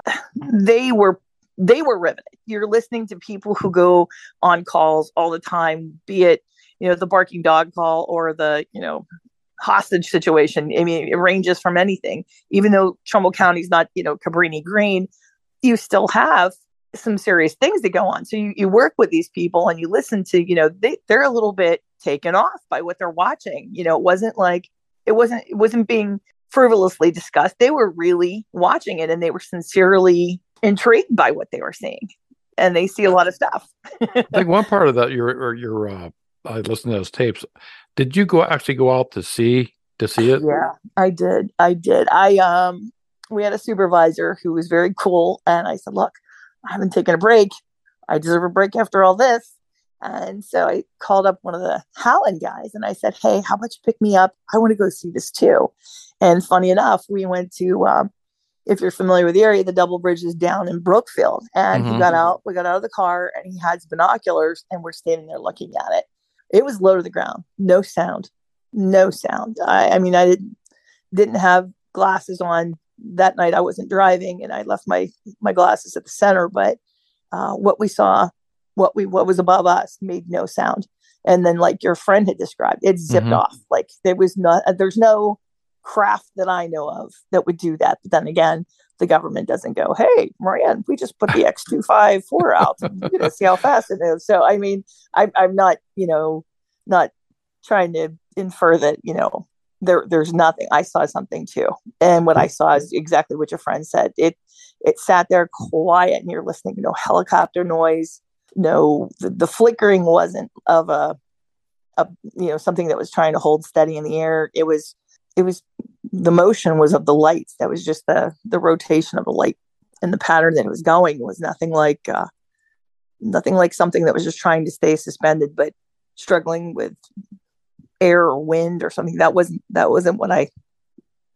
[SPEAKER 9] they were, they were riveted. You're listening to people who go on calls all the time, be it, you know, the barking dog call or the, you know, hostage situation. I mean, it ranges from anything. Even though Trumbull County is not, you know, Cabrini Green, you still have some serious things that go on. So you, you work with these people and you listen to, you know, they, they're a little bit taken off by what they're watching. You know, it wasn't like, it wasn't, it wasn't being frivolously discussed. They were really watching it and they were sincerely intrigued by what they were seeing. And they see a lot of stuff.
[SPEAKER 3] I think one part of that, your, or your, uh, I listened to those tapes. Did you go actually go out to see, to see it?
[SPEAKER 9] Yeah, I did. I did. I, um, we had a supervisor who was very cool. And I said, look, I haven't taken a break. I deserve a break after all this. And so I called up one of the Howland guys and I said, hey, how about you pick me up? I want to go see this too. And funny enough, we went to, um, if you're familiar with the area, the Double Bridge is down in Brookfield. And
[SPEAKER 3] Mhm.
[SPEAKER 9] he got out, we got out of the car and he had his binoculars and we're standing there looking at it. It was low to the ground. No sound. No sound. I, I mean, I didn't, didn't have glasses on that night. I wasn't driving and I left my, my glasses at the center, but uh, what we saw, what we, what was above us made no sound. And then like your friend had described, it zipped
[SPEAKER 3] Mhm.
[SPEAKER 9] off. Like there was not, there's no craft that I know of that would do that. But then again, the government doesn't go, hey, Marianne, we just put the X two fifty-four out. You're going to see how fast it is. So, I mean, I, I'm not, you know, not trying to infer that, you know, there, there's nothing. I saw something too. And what I saw is exactly what your friend said. It, it sat there quiet and you're listening to no helicopter noise. No, the, the flickering wasn't of a, a, you know, something that was trying to hold steady in the air. It was, it was, the motion was of the lights. That was just the, the rotation of the light and the pattern that it was going. It was nothing like, uh, nothing like something that was just trying to stay suspended, but struggling with air or wind or something. That wasn't, that wasn't what I,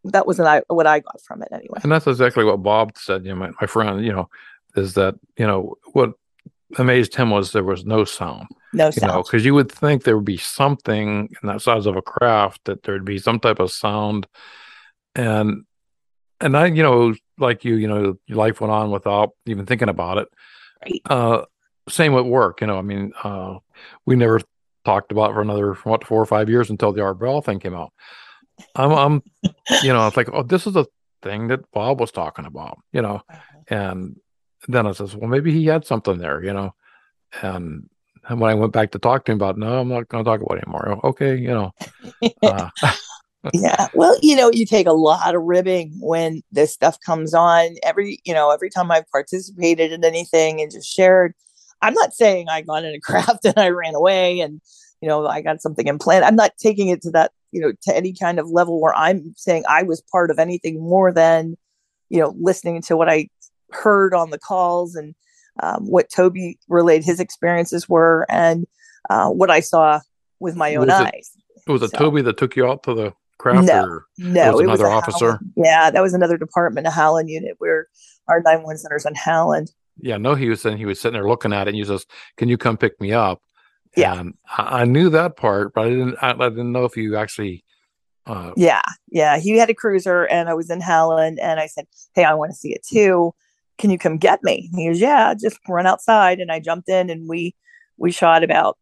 [SPEAKER 9] that wasn't I, what I got from it anyway.
[SPEAKER 3] And that's exactly what Bob said, you know, my, my friend, you know, is that, you know, what amazed him was there was no sound.
[SPEAKER 9] No
[SPEAKER 3] you
[SPEAKER 9] sound.
[SPEAKER 3] know, because you would think there would be something in that size of a craft that there'd be some type of sound. And, and I, you know, like you, you know, your life went on without even thinking about it.
[SPEAKER 9] Right.
[SPEAKER 3] Uh, same with work, you know, I mean, uh, we never talked about it for another, what, four or five years until the Art Bell thing came out. I'm, I'm, you know, it's like, oh, this is a thing that Bob was talking about, you know, and then I says, well, maybe he had something there, you know, and, and when I went back to talk to him about, no, I'm not going to talk about it anymore. Okay, you know. Uh,
[SPEAKER 9] yeah. Well, you know, you take a lot of ribbing when this stuff comes on. Every, you know, every time I've participated in anything and just shared, I'm not saying I got in a craft and I ran away and, you know, I got something in plan. I'm not taking it to that, you know, to any kind of level where I'm saying I was part of anything more than, you know, listening to what I heard on the calls and um, what Toby relayed his experiences were and uh, what I saw with my own
[SPEAKER 3] was
[SPEAKER 9] eyes.
[SPEAKER 3] It, was it
[SPEAKER 9] so,
[SPEAKER 3] Toby that took you out to the craft?
[SPEAKER 9] No,
[SPEAKER 3] or
[SPEAKER 9] no,
[SPEAKER 3] was
[SPEAKER 9] it
[SPEAKER 3] another
[SPEAKER 9] was
[SPEAKER 3] officer.
[SPEAKER 9] Howland. Yeah, that was another department, a Howland unit where our nine one one center's on Howland.
[SPEAKER 3] Yeah, no, he was saying he was sitting there looking at it and he says, can you come pick me up?
[SPEAKER 9] Yeah.
[SPEAKER 3] And I, I knew that part, but I didn't, I, I didn't know if you actually. Uh,
[SPEAKER 9] yeah. Yeah. He had a cruiser and I was in Howland and I said, hey, I want to see it too. Can you come get me? And he goes, yeah, just run outside. And I jumped in and we, we shot about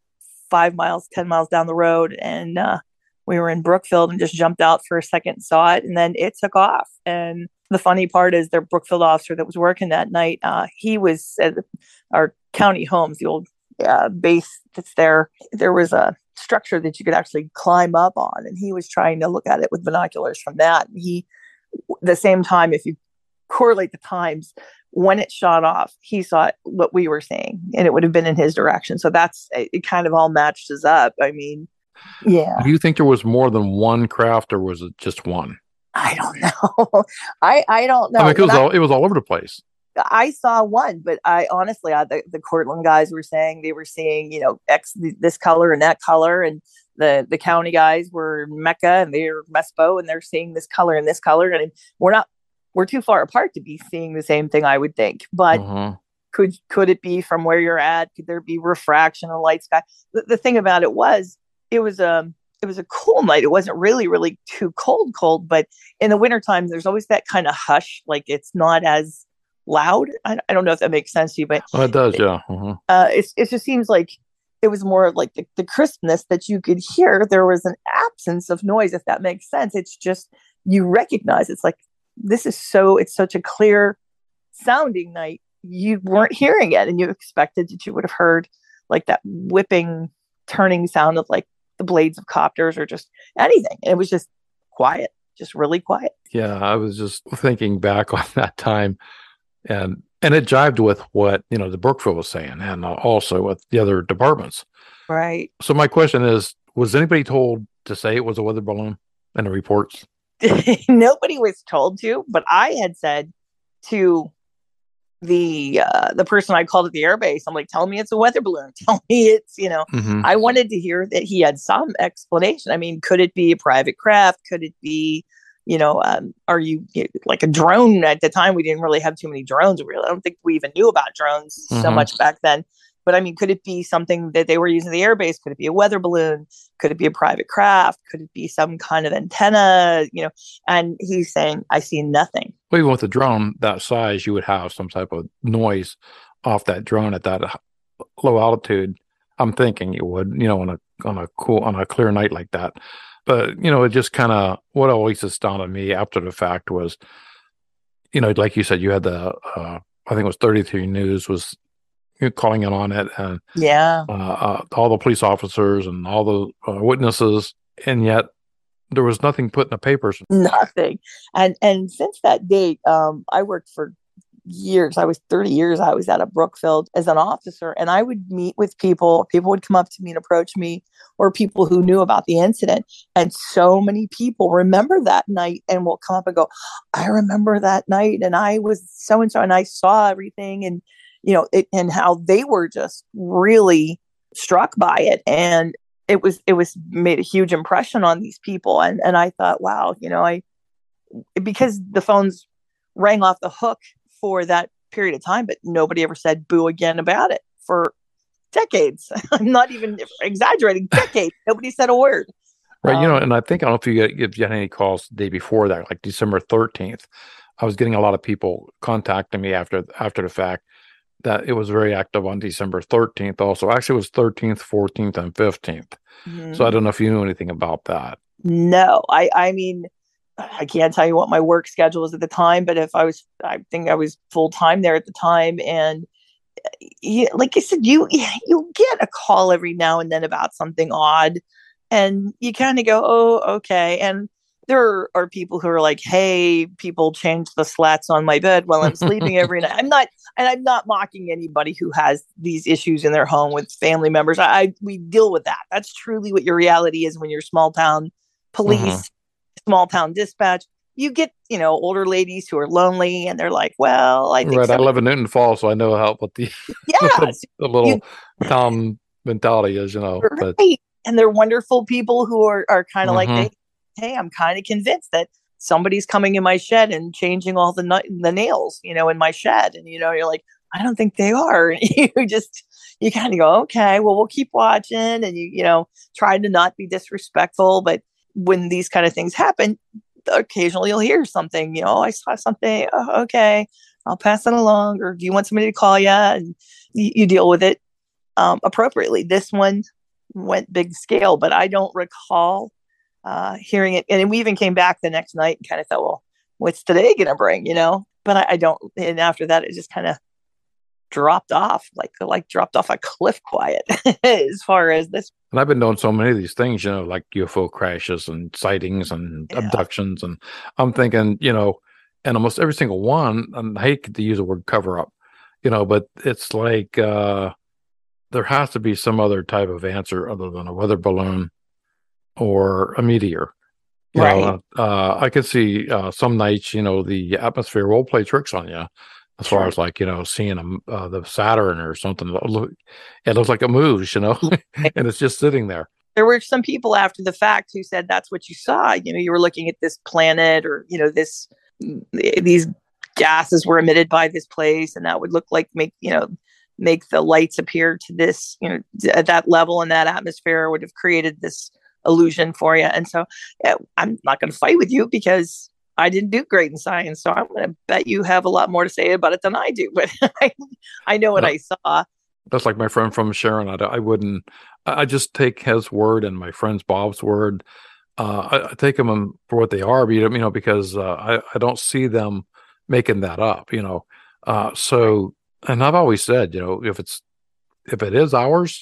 [SPEAKER 9] five miles, ten miles down the road. And uh, we were in Brookfield and just jumped out for a second, saw it. And then it took off. And the funny part is their Brookfield officer that was working that night, uh, he was at our county homes, the old uh, base that's there. There was a structure that you could actually climb up on. And he was trying to look at it with binoculars from that. And he, the same time, if you correlate the times when it shot off, he saw what we were seeing and it would have been in his direction. So that's, it kind of all matched us up. I mean, yeah.
[SPEAKER 3] Do you think there was more than one craft or was it just one?
[SPEAKER 9] I don't know. I, I don't know.
[SPEAKER 3] I mean, it was,
[SPEAKER 9] I,
[SPEAKER 3] all, it was all over the place.
[SPEAKER 9] I saw one, but I honestly, I, the, the Cortland guys were saying they were seeing, you know, X, this color and that color. And the, the county guys were Mecca and they're Mespo and they're seeing this color and this color. And we're not, we're too far apart to be seeing the same thing, I would think. But uh-huh. could, could it be from where you're at? Could there be refraction of light sky? The, the thing about it was, it was a, um, it was a cool night. It wasn't really, really too cold, cold, but in the wintertime, there's always that kind of hush. Like it's not as loud. I, I don't know if that makes sense to you, but
[SPEAKER 3] oh, it does. Yeah. Uh-huh.
[SPEAKER 9] Uh, it, it just seems like it was more like the, the crispness that you could hear. There was an absence of noise, if that makes sense. It's just, you recognize it's like, this is so, it's such a clear sounding night. You weren't hearing it and you expected that you would have heard like that whipping, turning sound of like the blades of copters or just anything. And it was just quiet, just really quiet.
[SPEAKER 3] Yeah. I was just thinking back on that time and, and it jived with what, you know, the Brookfield was saying and also with the other departments.
[SPEAKER 9] Right.
[SPEAKER 3] So my question is, was anybody told to say it was a weather balloon in the reports?
[SPEAKER 9] Nobody was told to, but I had said to the uh, the person I called at the airbase, I'm like, tell me it's a weather balloon. Tell me it's, you know, mm-hmm. I wanted to hear that he had some explanation. I mean, could it be a private craft? Could it be, you know, um, are you, you know, like a drone? At the time, we didn't really have too many drones. Really, I don't think we even knew about drones mm-hmm. so much back then. But I mean, could it be something that they were using the airbase? Could it be a weather balloon? Could it be a private craft? Could it be some kind of antenna? You know, and he's saying, I see nothing.
[SPEAKER 3] Well, even with a drone that size, you would have some type of noise off that drone at that low altitude. I'm thinking you would, you know, on a on a cool on a clear night like that. But you know, it just kind of what always astounded me after the fact was, you know, like you said, you had the uh, I think it was thirty-three News was calling in on it, and
[SPEAKER 9] yeah,
[SPEAKER 3] uh, uh, all the police officers and all the uh, witnesses, and yet there was nothing put in the papers.
[SPEAKER 9] Nothing. And and since that date, um, I worked for years. I was thirty years. I was at a Brookfield as an officer, and I would meet with people. People would come up to me and approach me, or people who knew about the incident. And so many people remember that night and will come up and go, I remember that night, and I was so and so, and I saw everything, and you know, it, and how they were just really struck by it. And it was, it was made a huge impression on these people. And, and I thought, wow, you know, I, because the phones rang off the hook for that period of time, but nobody ever said boo again about it for decades. I'm not even exaggerating. Decades. Nobody said a word.
[SPEAKER 3] Right.
[SPEAKER 9] Um,
[SPEAKER 3] you know, and I think, I don't know if you get, if you had any calls the day before that, like December thirteenth, I was getting a lot of people contacting me after, after the fact that it was very active on December thirteenth also. Actually, it was thirteenth, fourteenth, and fifteenth. Mm-hmm. So I don't know if you knew anything about that.
[SPEAKER 9] No, I, I mean, I can't tell you what my work schedule was at the time, but if I was, I think I was full time there at the time. And you, like I said, you, you get a call every now and then about something odd, and you kind of go, oh, okay. And there are people who are like, hey, people change the slats on my bed while I'm sleeping every night. I'm not, and I'm not mocking anybody who has these issues in their home with family members. I, I we deal with that. That's truly what your reality is when you're small town police, mm-hmm. small town dispatch. You get, you know, older ladies who are lonely, and they're like, well, I think
[SPEAKER 3] right.
[SPEAKER 9] somebody-
[SPEAKER 3] I live in Newton Falls, so I know how what the,
[SPEAKER 9] yeah,
[SPEAKER 3] the, the little
[SPEAKER 9] you,
[SPEAKER 3] town mentality is, you know.
[SPEAKER 9] Right.
[SPEAKER 3] But,
[SPEAKER 9] and they're wonderful people who are, are kind of
[SPEAKER 3] mm-hmm.
[SPEAKER 9] like, hey, hey, I'm kind of convinced that somebody's coming in my shed and changing all the nu- the nails, you know, in my shed. And, you know, you're like, I don't think they are. you just, you kind of go, okay, well, we'll keep watching. And you, you know, try to not be disrespectful. But when these kind of things happen, occasionally you'll hear something, you know, oh, I saw something. Oh, okay, I'll pass it along. Or do you want somebody to call you? And you, you deal with it um, appropriately. This one went big scale, but I don't recall uh, hearing it. And we even came back the next night and kind of thought, well, what's today going to bring, you know? But I, I don't. And after that, it just kind of dropped off, like like dropped off a cliff quiet as far as this.
[SPEAKER 3] And I've been doing so many of these things, you know, like U F O crashes and sightings and yeah. abductions. And I'm thinking, you know, and almost every single one, and I hate to use the word cover up, you know, but it's like uh, there has to be some other type of answer other than a weather balloon or a meteor. You
[SPEAKER 9] right.
[SPEAKER 3] know, uh, I could see uh, some nights, you know, the atmosphere will play tricks on you. As far sure. as like, you know, seeing a, uh, the Saturn or something, it looks like it moves, you know, and it's just sitting there.
[SPEAKER 9] There were some people after the fact who said that's what you saw. You know, you were looking at this planet, or, you know, this, these gases were emitted by this place, and that would look like make, you know, make the lights appear to this, you know, at that level, and that atmosphere would have created this illusion for you. And so yeah, I'm not going to fight with you because I didn't do great in science, so I'm going to bet you have a lot more to say about it than I do. But I, I know what no, I saw.
[SPEAKER 3] That's like my friend from Sharon. I, I wouldn't. I just take his word and my friend's Bob's word. Uh, I, I take them for what they are, you know, because uh, I I don't see them making that up, you know. Uh, so, and I've always said, you know, if it's if it is ours,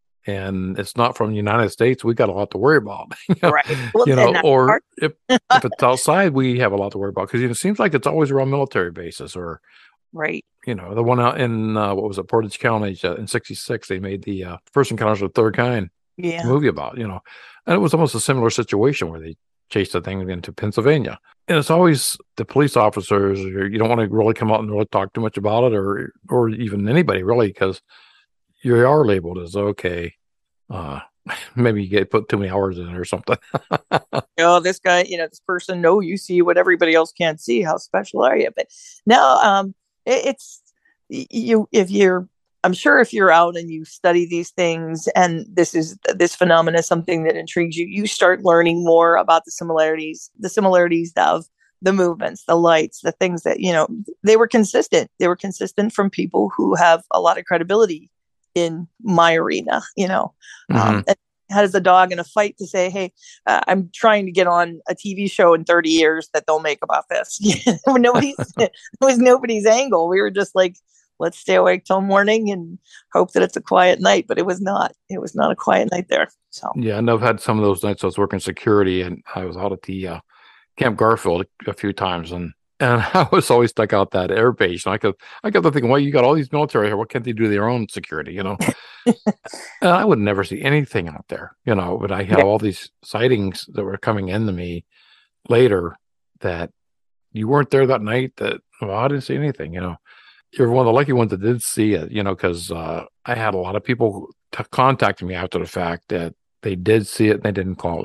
[SPEAKER 3] and it's not from the United States, we got a lot to worry about. You know,
[SPEAKER 9] right. Well,
[SPEAKER 3] you know or if, if it's outside, we have a lot to worry about because you know, it seems like it's always around military bases or,
[SPEAKER 9] right.
[SPEAKER 3] You know, the one out in, uh, what was it, Portage County uh, in sixty-six, they made the uh, First Encounters of the Third Kind
[SPEAKER 9] yeah.
[SPEAKER 3] movie about, you know, and it was almost a similar situation where they chased the thing into Pennsylvania. And it's always the police officers, you don't want to really come out and really talk too much about it or, or even anybody really, because you are labeled as okay. Uh, maybe you get put too many hours in it or something.
[SPEAKER 9] Oh, this guy, you know, this person, no, you see what everybody else can't see. How special are you? But no, um, it, it's you, if you're, I'm sure if you're out and you study these things and this is, this phenomenon is something that intrigues you, you start learning more about the similarities, the similarities of the movements, the lights, the things that, you know, they were consistent. They were consistent from people who have a lot of credibility in my arena, you know, mm-hmm. um, and has a dog in a fight to say, hey, uh, I'm trying to get on a T V show in thirty years that they'll make about this. Nobody's, it was nobody's angle. We were just like, let's stay awake till morning and hope that it's a quiet night. But it was not. It was not a quiet night there. So
[SPEAKER 3] yeah, and I've had some of those nights I was working security and I was out at the uh, Camp Garfield a few times, and and I was always stuck out that air base. And I could I kept thinking, well, you got all these military here. What can't they do their own security? You know, and I would never see anything out there. You know, but I had all these sightings that were coming into me later that you weren't there that night. That well, I didn't see anything. You know. You're one of the lucky ones that did see it, you know, because uh, I had a lot of people t- contacting me after the fact that they did see it and they didn't call in.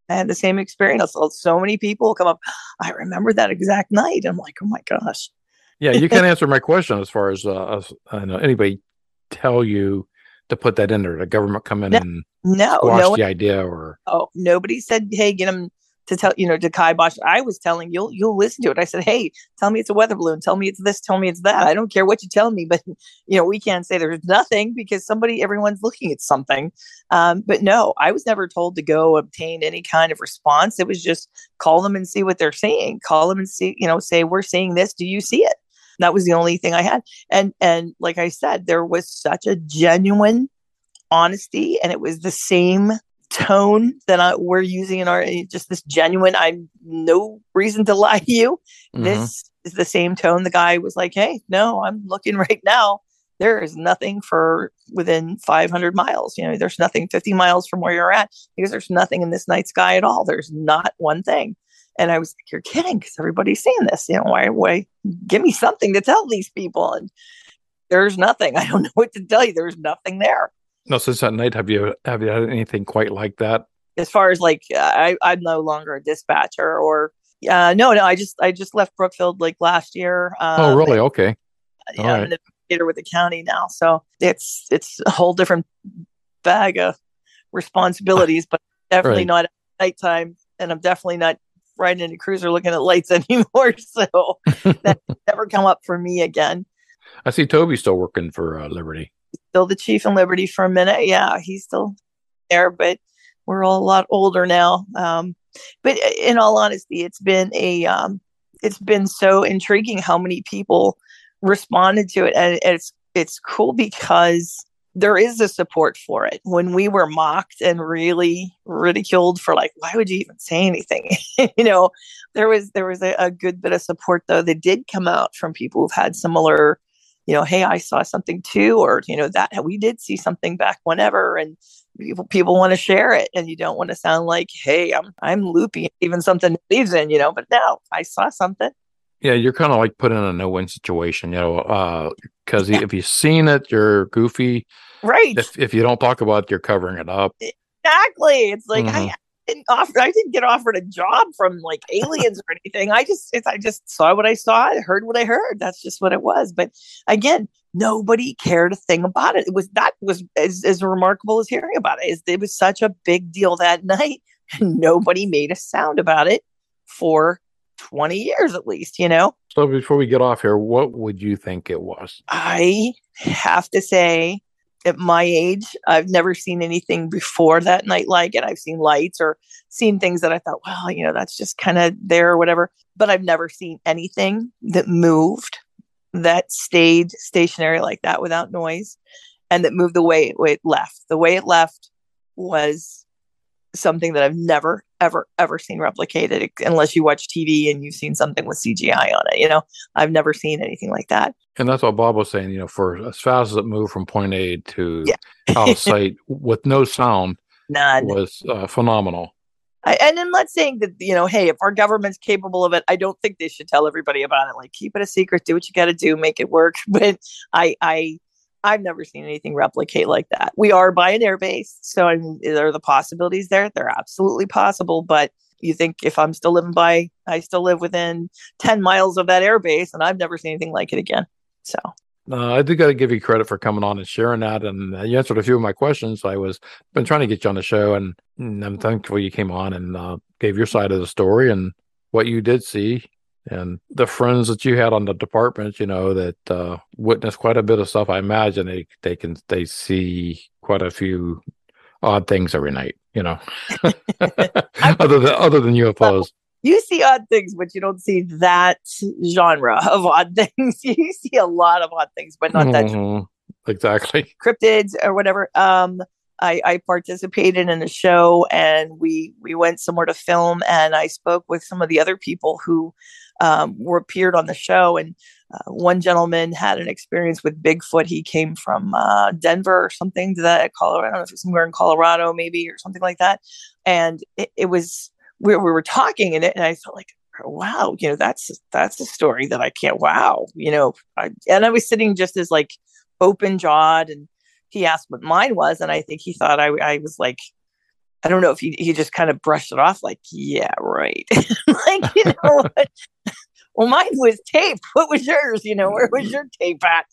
[SPEAKER 9] I had the same experience. I saw so many people come up. I remember that exact night. I'm like, oh my gosh.
[SPEAKER 3] Yeah, you can't answer my question as far as uh, as, I know anybody tell you to put that in there. The government come in
[SPEAKER 9] No,
[SPEAKER 3] and
[SPEAKER 9] no,
[SPEAKER 3] squash
[SPEAKER 9] no one-
[SPEAKER 3] the idea, or
[SPEAKER 9] Oh, nobody said, hey, get them to tell, you know, to kibosh. I was telling you'll, you'll listen to it. I said, hey, tell me it's a weather balloon. Tell me it's this. Tell me it's that. I don't care what you tell me, but you know, we can't say there's nothing because somebody, everyone's looking at something. Um, but no, I was never told to go obtain any kind of response. It was just call them and see what they're saying. Call them and see, you know, say, we're seeing this. Do you see it? That was the only thing I had. And, and like I said, there was such a genuine honesty, and it was the same tone that I, we're using in our, just this genuine, I'm no reason to lie to you.
[SPEAKER 3] Mhm.
[SPEAKER 9] This is the same tone. The guy was like, hey, no, I'm looking right now. There is nothing for within five hundred miles. You know, there's nothing fifty miles from where you're at because there's nothing in this night sky at all. There's not one thing. And I was like, you're kidding, because everybody's seeing this. You know, why, why, give me something to tell these people. And there's nothing. I don't know what to tell you. There's nothing there.
[SPEAKER 3] no, since that night, have you have you had anything quite like that?
[SPEAKER 9] As far as like, uh, I, I'm no longer a dispatcher or, uh, no, no, I just, I just left Brookfield like last year. Um,
[SPEAKER 3] Oh, really? Okay.
[SPEAKER 9] Yeah,
[SPEAKER 3] All
[SPEAKER 9] I'm
[SPEAKER 3] right.
[SPEAKER 9] an investigator with the county now. So it's, it's a whole different bag of responsibilities, but definitely
[SPEAKER 3] Right.
[SPEAKER 9] not at nighttime. And I'm definitely not riding in a cruiser looking at lights anymore. So that never come up for me again.
[SPEAKER 3] I see Toby's still working for uh, Liberty.
[SPEAKER 9] Still the chief in Liberty for a minute. Yeah, he's still there, but we're all a lot older now. Um, but in all honesty, it's been a um, it's been so intriguing how many people responded to it, and it's it's cool because there is a support for it. When we were mocked and really ridiculed for like, why would you even say anything? you know, there was there was a, a good bit of support though that did come out from people who've had similar, you know, hey, I saw something too, or you know, that we did see something back whenever, and people people want to share it, and you don't want to sound like, hey, I'm I'm loopy, even something that believes in, you know, but no, I saw something.
[SPEAKER 3] Yeah, you're kind of like put in a no-win situation, you know, because if you've seen it, you're goofy.
[SPEAKER 9] Right.
[SPEAKER 3] If if you don't talk about it, you're covering it up.
[SPEAKER 9] Exactly. It's like
[SPEAKER 3] Mhm.
[SPEAKER 9] I didn't offer. I didn't get offered a job from like aliens or anything. I just, it's, I just saw what I saw. I heard what I heard. That's just what it was. But again, nobody cared a thing about it. It was that was as, as remarkable as hearing about it. Is it was such a big deal that night, and nobody made a sound about it for twenty years at least. You know,
[SPEAKER 3] So before we get off here, what would you think it was?
[SPEAKER 9] I have to say, at my age, I've never seen anything before that night like it. I've seen lights or seen things that I thought, well, you know, that's just kind of there or whatever. But I've never seen anything that moved, that stayed stationary like that without noise, and that moved the way it, way it left. The way it left was something that I've never, ever, ever seen replicated, unless you watch T V and you've seen something with C G I on it. You know, I've never seen anything like that.
[SPEAKER 3] And that's what Bob was saying, you know, for as fast as it moved from point A to
[SPEAKER 9] Yeah.
[SPEAKER 3] out of sight with no sound
[SPEAKER 9] None.
[SPEAKER 3] was uh, phenomenal.
[SPEAKER 9] I, and I'm not saying that, you know, hey, if our government's capable of it, I don't think they should tell everybody about it. Like, keep it a secret, do what you got to do, make it work. But I, I, I've never seen anything replicate like that. We are by an air base, so I mean, are the possibilities there? They're absolutely possible. But you think if I'm still living by, I still live within ten miles of that air base, and I've never seen anything like it again. So.
[SPEAKER 3] Uh, I do got to give you credit for coming on and sharing that, and uh, you answered a few of my questions. I was been trying to get you on the show, and, and I'm thankful you came on and uh, gave your side of the story and what you did see, and the friends that you had on the department. You know that uh, witnessed quite a bit of stuff. I imagine they they can they see quite a few odd things every night. You know, other than other than U F Os.
[SPEAKER 9] You see odd things, but you don't see that genre of odd things. You see a lot of odd things, but not that genre.
[SPEAKER 3] Mhm. Exactly.
[SPEAKER 9] Cryptids or whatever. Um, I, I participated in a show, and we we went somewhere to film, and I spoke with some of the other people who um, were appeared on the show. And uh, one gentleman had an experience with Bigfoot. He came from uh, Denver or something to that Colorado. I don't know if it's somewhere in Colorado, maybe, or something like that. And it, it was. We, we were talking in it, and I felt like, wow, you know, that's that's a story that I can't. Wow, you know, I, and I was sitting just as like open jawed, and he asked what mine was, and I think he thought I I was like I don't know if he, he just kind of brushed it off like, yeah, right. Like, you know what? Well, mine was tape. What was yours? You know, where was your tape at?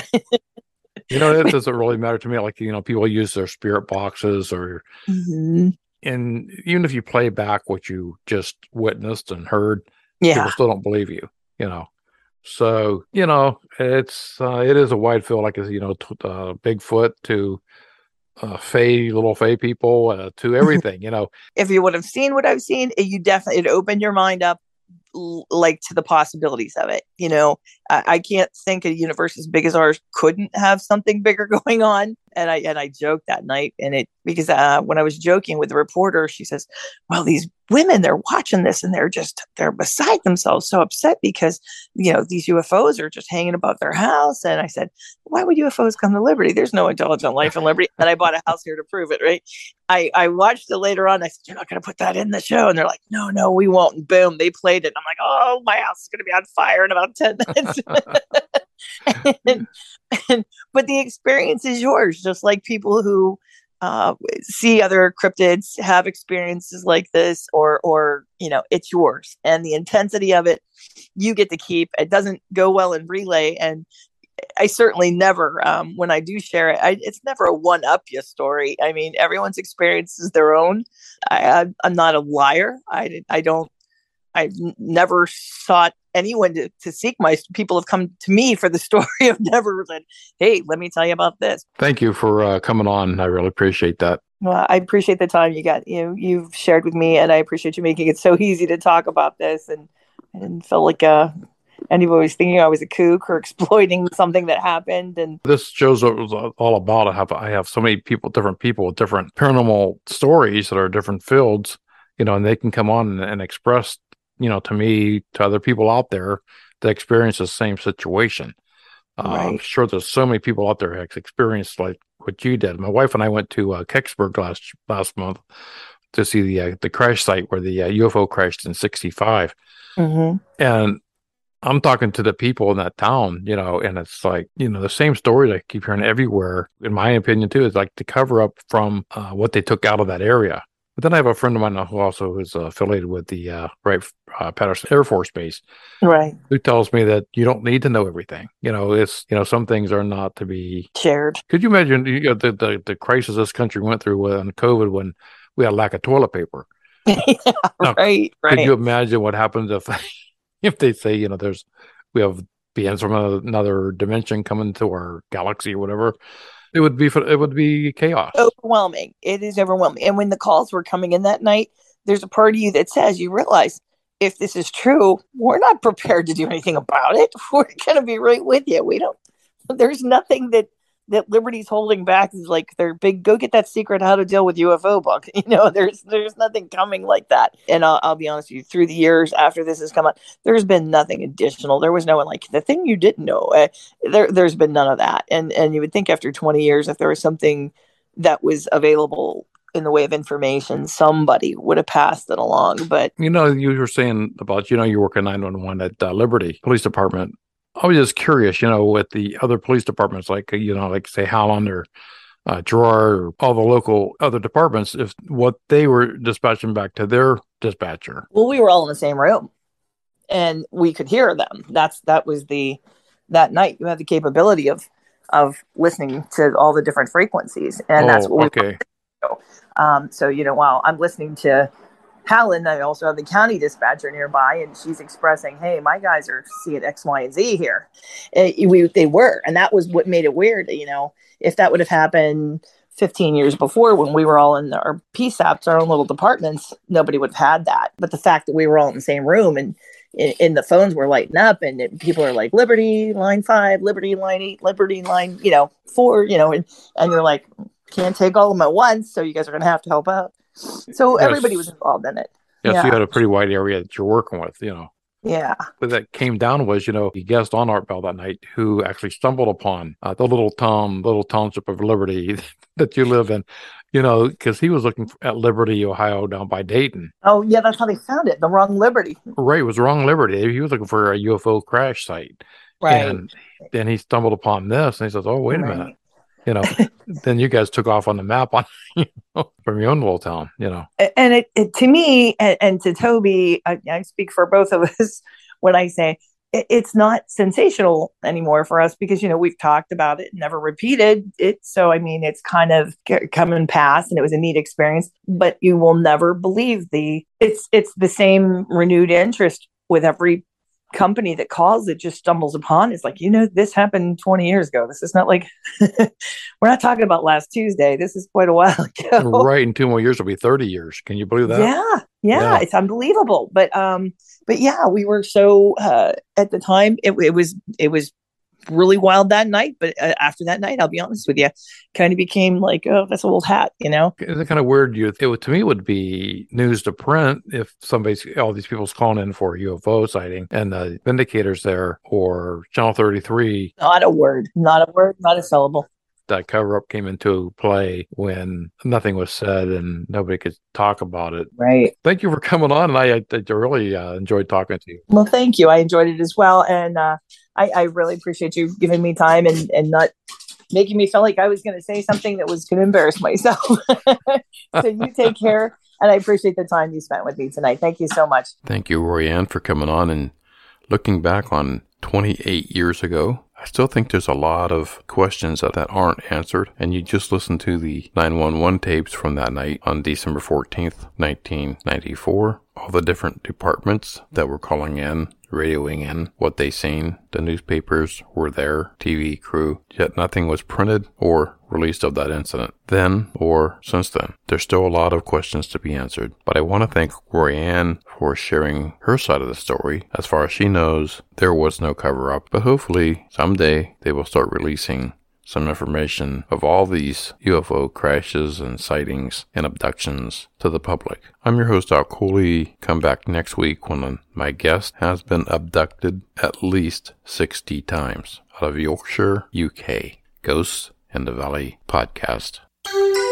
[SPEAKER 3] You know, it doesn't really matter to me. Like, you know, people use their spirit boxes or, mm-hmm. and even if you play back what you just witnessed and heard, yeah. people still don't believe you, you know. So, you know, it's, uh, it is a wide field, like, you know, t- uh, Bigfoot to uh, Fae, little Fae people, uh, to everything, you know.
[SPEAKER 9] If you would have seen what I've seen, you definitely, it opened your mind up, like, to the possibilities of it. You know, I, I can't think a universe as big as ours couldn't have something bigger going on. And I and I joked that night, and it because uh, when I was joking with the reporter, she says, "Well, these women, they're watching this, and they're just they're beside themselves, so upset because you know these U F Os are just hanging above their house." And I said, "Why would U F Os come to Liberty? There's no intelligent life in Liberty." And I bought a house here to prove it. Right? I I watched it later on. I said, "You're not going to put that in the show?" And they're like, "No, no, we won't." And boom, they played it. And I'm like, "Oh, my house is going to be on fire in about ten minutes." and, and, but the experience is yours, just like people who uh, see other cryptids have experiences like this, or, or, you know, it's yours. And the intensity of it, you get to keep. It doesn't go well in relay. And I certainly never, um, when I do share it, I, it's never a one-up-you story. I mean, everyone's experience is their own. I, I, I'm not a liar. I, I don't, I've never sought anyone to, to seek my, people have come to me for the story. I've never said, "Hey, let me tell you about this."
[SPEAKER 3] Thank you for uh, coming on. I really appreciate that.
[SPEAKER 9] Well, I appreciate the time you got, you know, you've shared with me, and I appreciate you making it so easy to talk about this. And I didn't feel like uh, anybody was thinking I was a kook or exploiting something that happened. And
[SPEAKER 3] this shows what it was all about. I have, I have so many people, different people with different paranormal stories that are different fields, you know, and they can come on and, and express, you know, to me, to other people out there that experience the same situation. Uh, right. I'm sure there's so many people out there that experienced like what you did. My wife and I went to uh, Kecksburg last last month to see the uh, the crash site where the uh, U F O crashed in sixty-five. Mm-hmm. And I'm talking to the people in that town, you know, and it's like, you know, the same story I keep hearing everywhere, in my opinion, too, is like to cover up from uh, what they took out of that area. But then I have a friend of mine who also is uh, affiliated with the uh, Wright uh, Patterson Air Force Base,
[SPEAKER 9] right?
[SPEAKER 3] Who tells me that you don't need to know everything. You know, it's you know some things are not to be
[SPEAKER 9] shared.
[SPEAKER 3] Could you imagine you know, the, the the crisis this country went through with on COVID when we had a lack of toilet paper?
[SPEAKER 9] yeah,
[SPEAKER 3] now,
[SPEAKER 9] right, right.
[SPEAKER 3] Could you imagine what happens if if they say you know there's we have beings from another, another dimension coming to our galaxy or whatever? It would be it would be chaos.
[SPEAKER 9] Overwhelming. It is overwhelming. And when the calls were coming in that night, there's a part of you that says, you realize if this is true, we're not prepared to do anything about it. We're going to be right with you. We don't. There's nothing that that Liberty's holding back. Is like their big go get that secret how to deal with U F O book. You know, there's there's nothing coming like that. And I'll, I'll be honest with you, through the years after this has come out, there's been nothing additional. There was no one like the thing you didn't know. Uh, there there's been none of that. And and you would think after twenty years, if there was something that was available in the way of information, somebody would have passed it along. But
[SPEAKER 3] you know, you were saying about you know you work at nine one one at uh, Liberty Police Department. I was just curious, you know, with the other police departments, like, you know, like say Howland or uh, Girard or all the local other departments, if what they were dispatching back to their dispatcher.
[SPEAKER 9] Well, we were all in the same room and we could hear them. That's, that was the, that night you had the capability of, of listening to all the different frequencies. And
[SPEAKER 3] oh,
[SPEAKER 9] that's what we
[SPEAKER 3] okay.
[SPEAKER 9] were. Um, so, you know, while I'm listening to Howland, I also have the county dispatcher nearby, and she's expressing, "Hey, my guys are seeing X, Y, and Z here." It, we, they were, and that was what made it weird. You know, if that would have happened fifteen years before, when we were all in our P SAPs, our own little departments, nobody would have had that. But the fact that we were all in the same room and in, in the phones were lighting up, and it, people are like, "Liberty line five, Liberty line eight, Liberty line, you know, four," you know, and and you're like, "Can't take all of them at once, so you guys are going to have to help out." So yes. Everybody was involved in it.
[SPEAKER 3] Yes,
[SPEAKER 9] yeah.
[SPEAKER 3] You had a pretty wide area that you're working with, you know.
[SPEAKER 9] Yeah.
[SPEAKER 3] What that came down was, you know, the guest on Art Bell that night who actually stumbled upon uh, the little town, little township of Liberty that you live in, you know, because he was looking at Liberty, Ohio, down by Dayton.
[SPEAKER 9] Oh, yeah, that's how they found it, the wrong Liberty.
[SPEAKER 3] Right, it was the wrong Liberty. He was looking for a U F O crash site.
[SPEAKER 9] Right.
[SPEAKER 3] And then he stumbled upon this, and he says, "Oh, wait a
[SPEAKER 9] right.
[SPEAKER 3] minute." you know, then you guys took off on the map on you know, from your own little town, you know.
[SPEAKER 9] And it, it to me and, and to Toby, I, I speak for both of us when I say it, it's not sensational anymore for us because, you know, we've talked about it, never repeated it. So, I mean, it's kind of come and pass and it was a neat experience, but you will never believe the, it's, it's the same renewed interest with every company that calls it just stumbles upon. It's like, you know, this happened twenty years ago. This is not like we're not talking about last Tuesday. This is quite a while ago.
[SPEAKER 3] Right. In two more years, it'll be thirty years. Can you believe that?
[SPEAKER 9] Yeah. Yeah.
[SPEAKER 3] Yeah.
[SPEAKER 9] It's unbelievable. But, um, but yeah, we were so, uh, at the time it, it was, it was really wild that night. But uh, after that night, I'll be honest with you, kind of became like, oh, that's an old hat, you know?
[SPEAKER 3] It's kind of weird. You, it would, to me, would be news to print if somebody's, all these people's calling in for a U F O sighting and the Vindicators there or Channel thirty-three.
[SPEAKER 9] Not a word, not a word, not a syllable.
[SPEAKER 3] That cover up came into play when nothing was said and nobody could talk about it.
[SPEAKER 9] Right.
[SPEAKER 3] Thank you for coming on. And I, I, I really uh, enjoyed talking to you.
[SPEAKER 9] Well, thank you. I enjoyed it as well. And uh, I, I really appreciate you giving me time and, and not making me feel like I was going to say something that was going to embarrass myself. So you take care. And I appreciate the time you spent with me tonight. Thank you so much.
[SPEAKER 3] Thank you, Royanne, for coming on. And looking back on twenty-eight years ago, I still think there's a lot of questions that, that aren't answered. And you just listen to the nine one one tapes from that night on December fourteenth, nineteen ninety-four. All the different departments that were calling in, radioing in what they seen. The newspapers were there, T V crew, yet nothing was printed or released of that incident. Then or since then, there's still a lot of questions to be answered. But I want to thank Royanne for sharing her side of the story. As far as she knows, there was no cover-up, but hopefully someday they will start releasing some information of all these U F O crashes and sightings and abductions to the public. I'm your host, Al Cooley. Come back next week when my guest has been abducted at least sixty times out of Yorkshire, U K. Ghosts in the Valley podcast.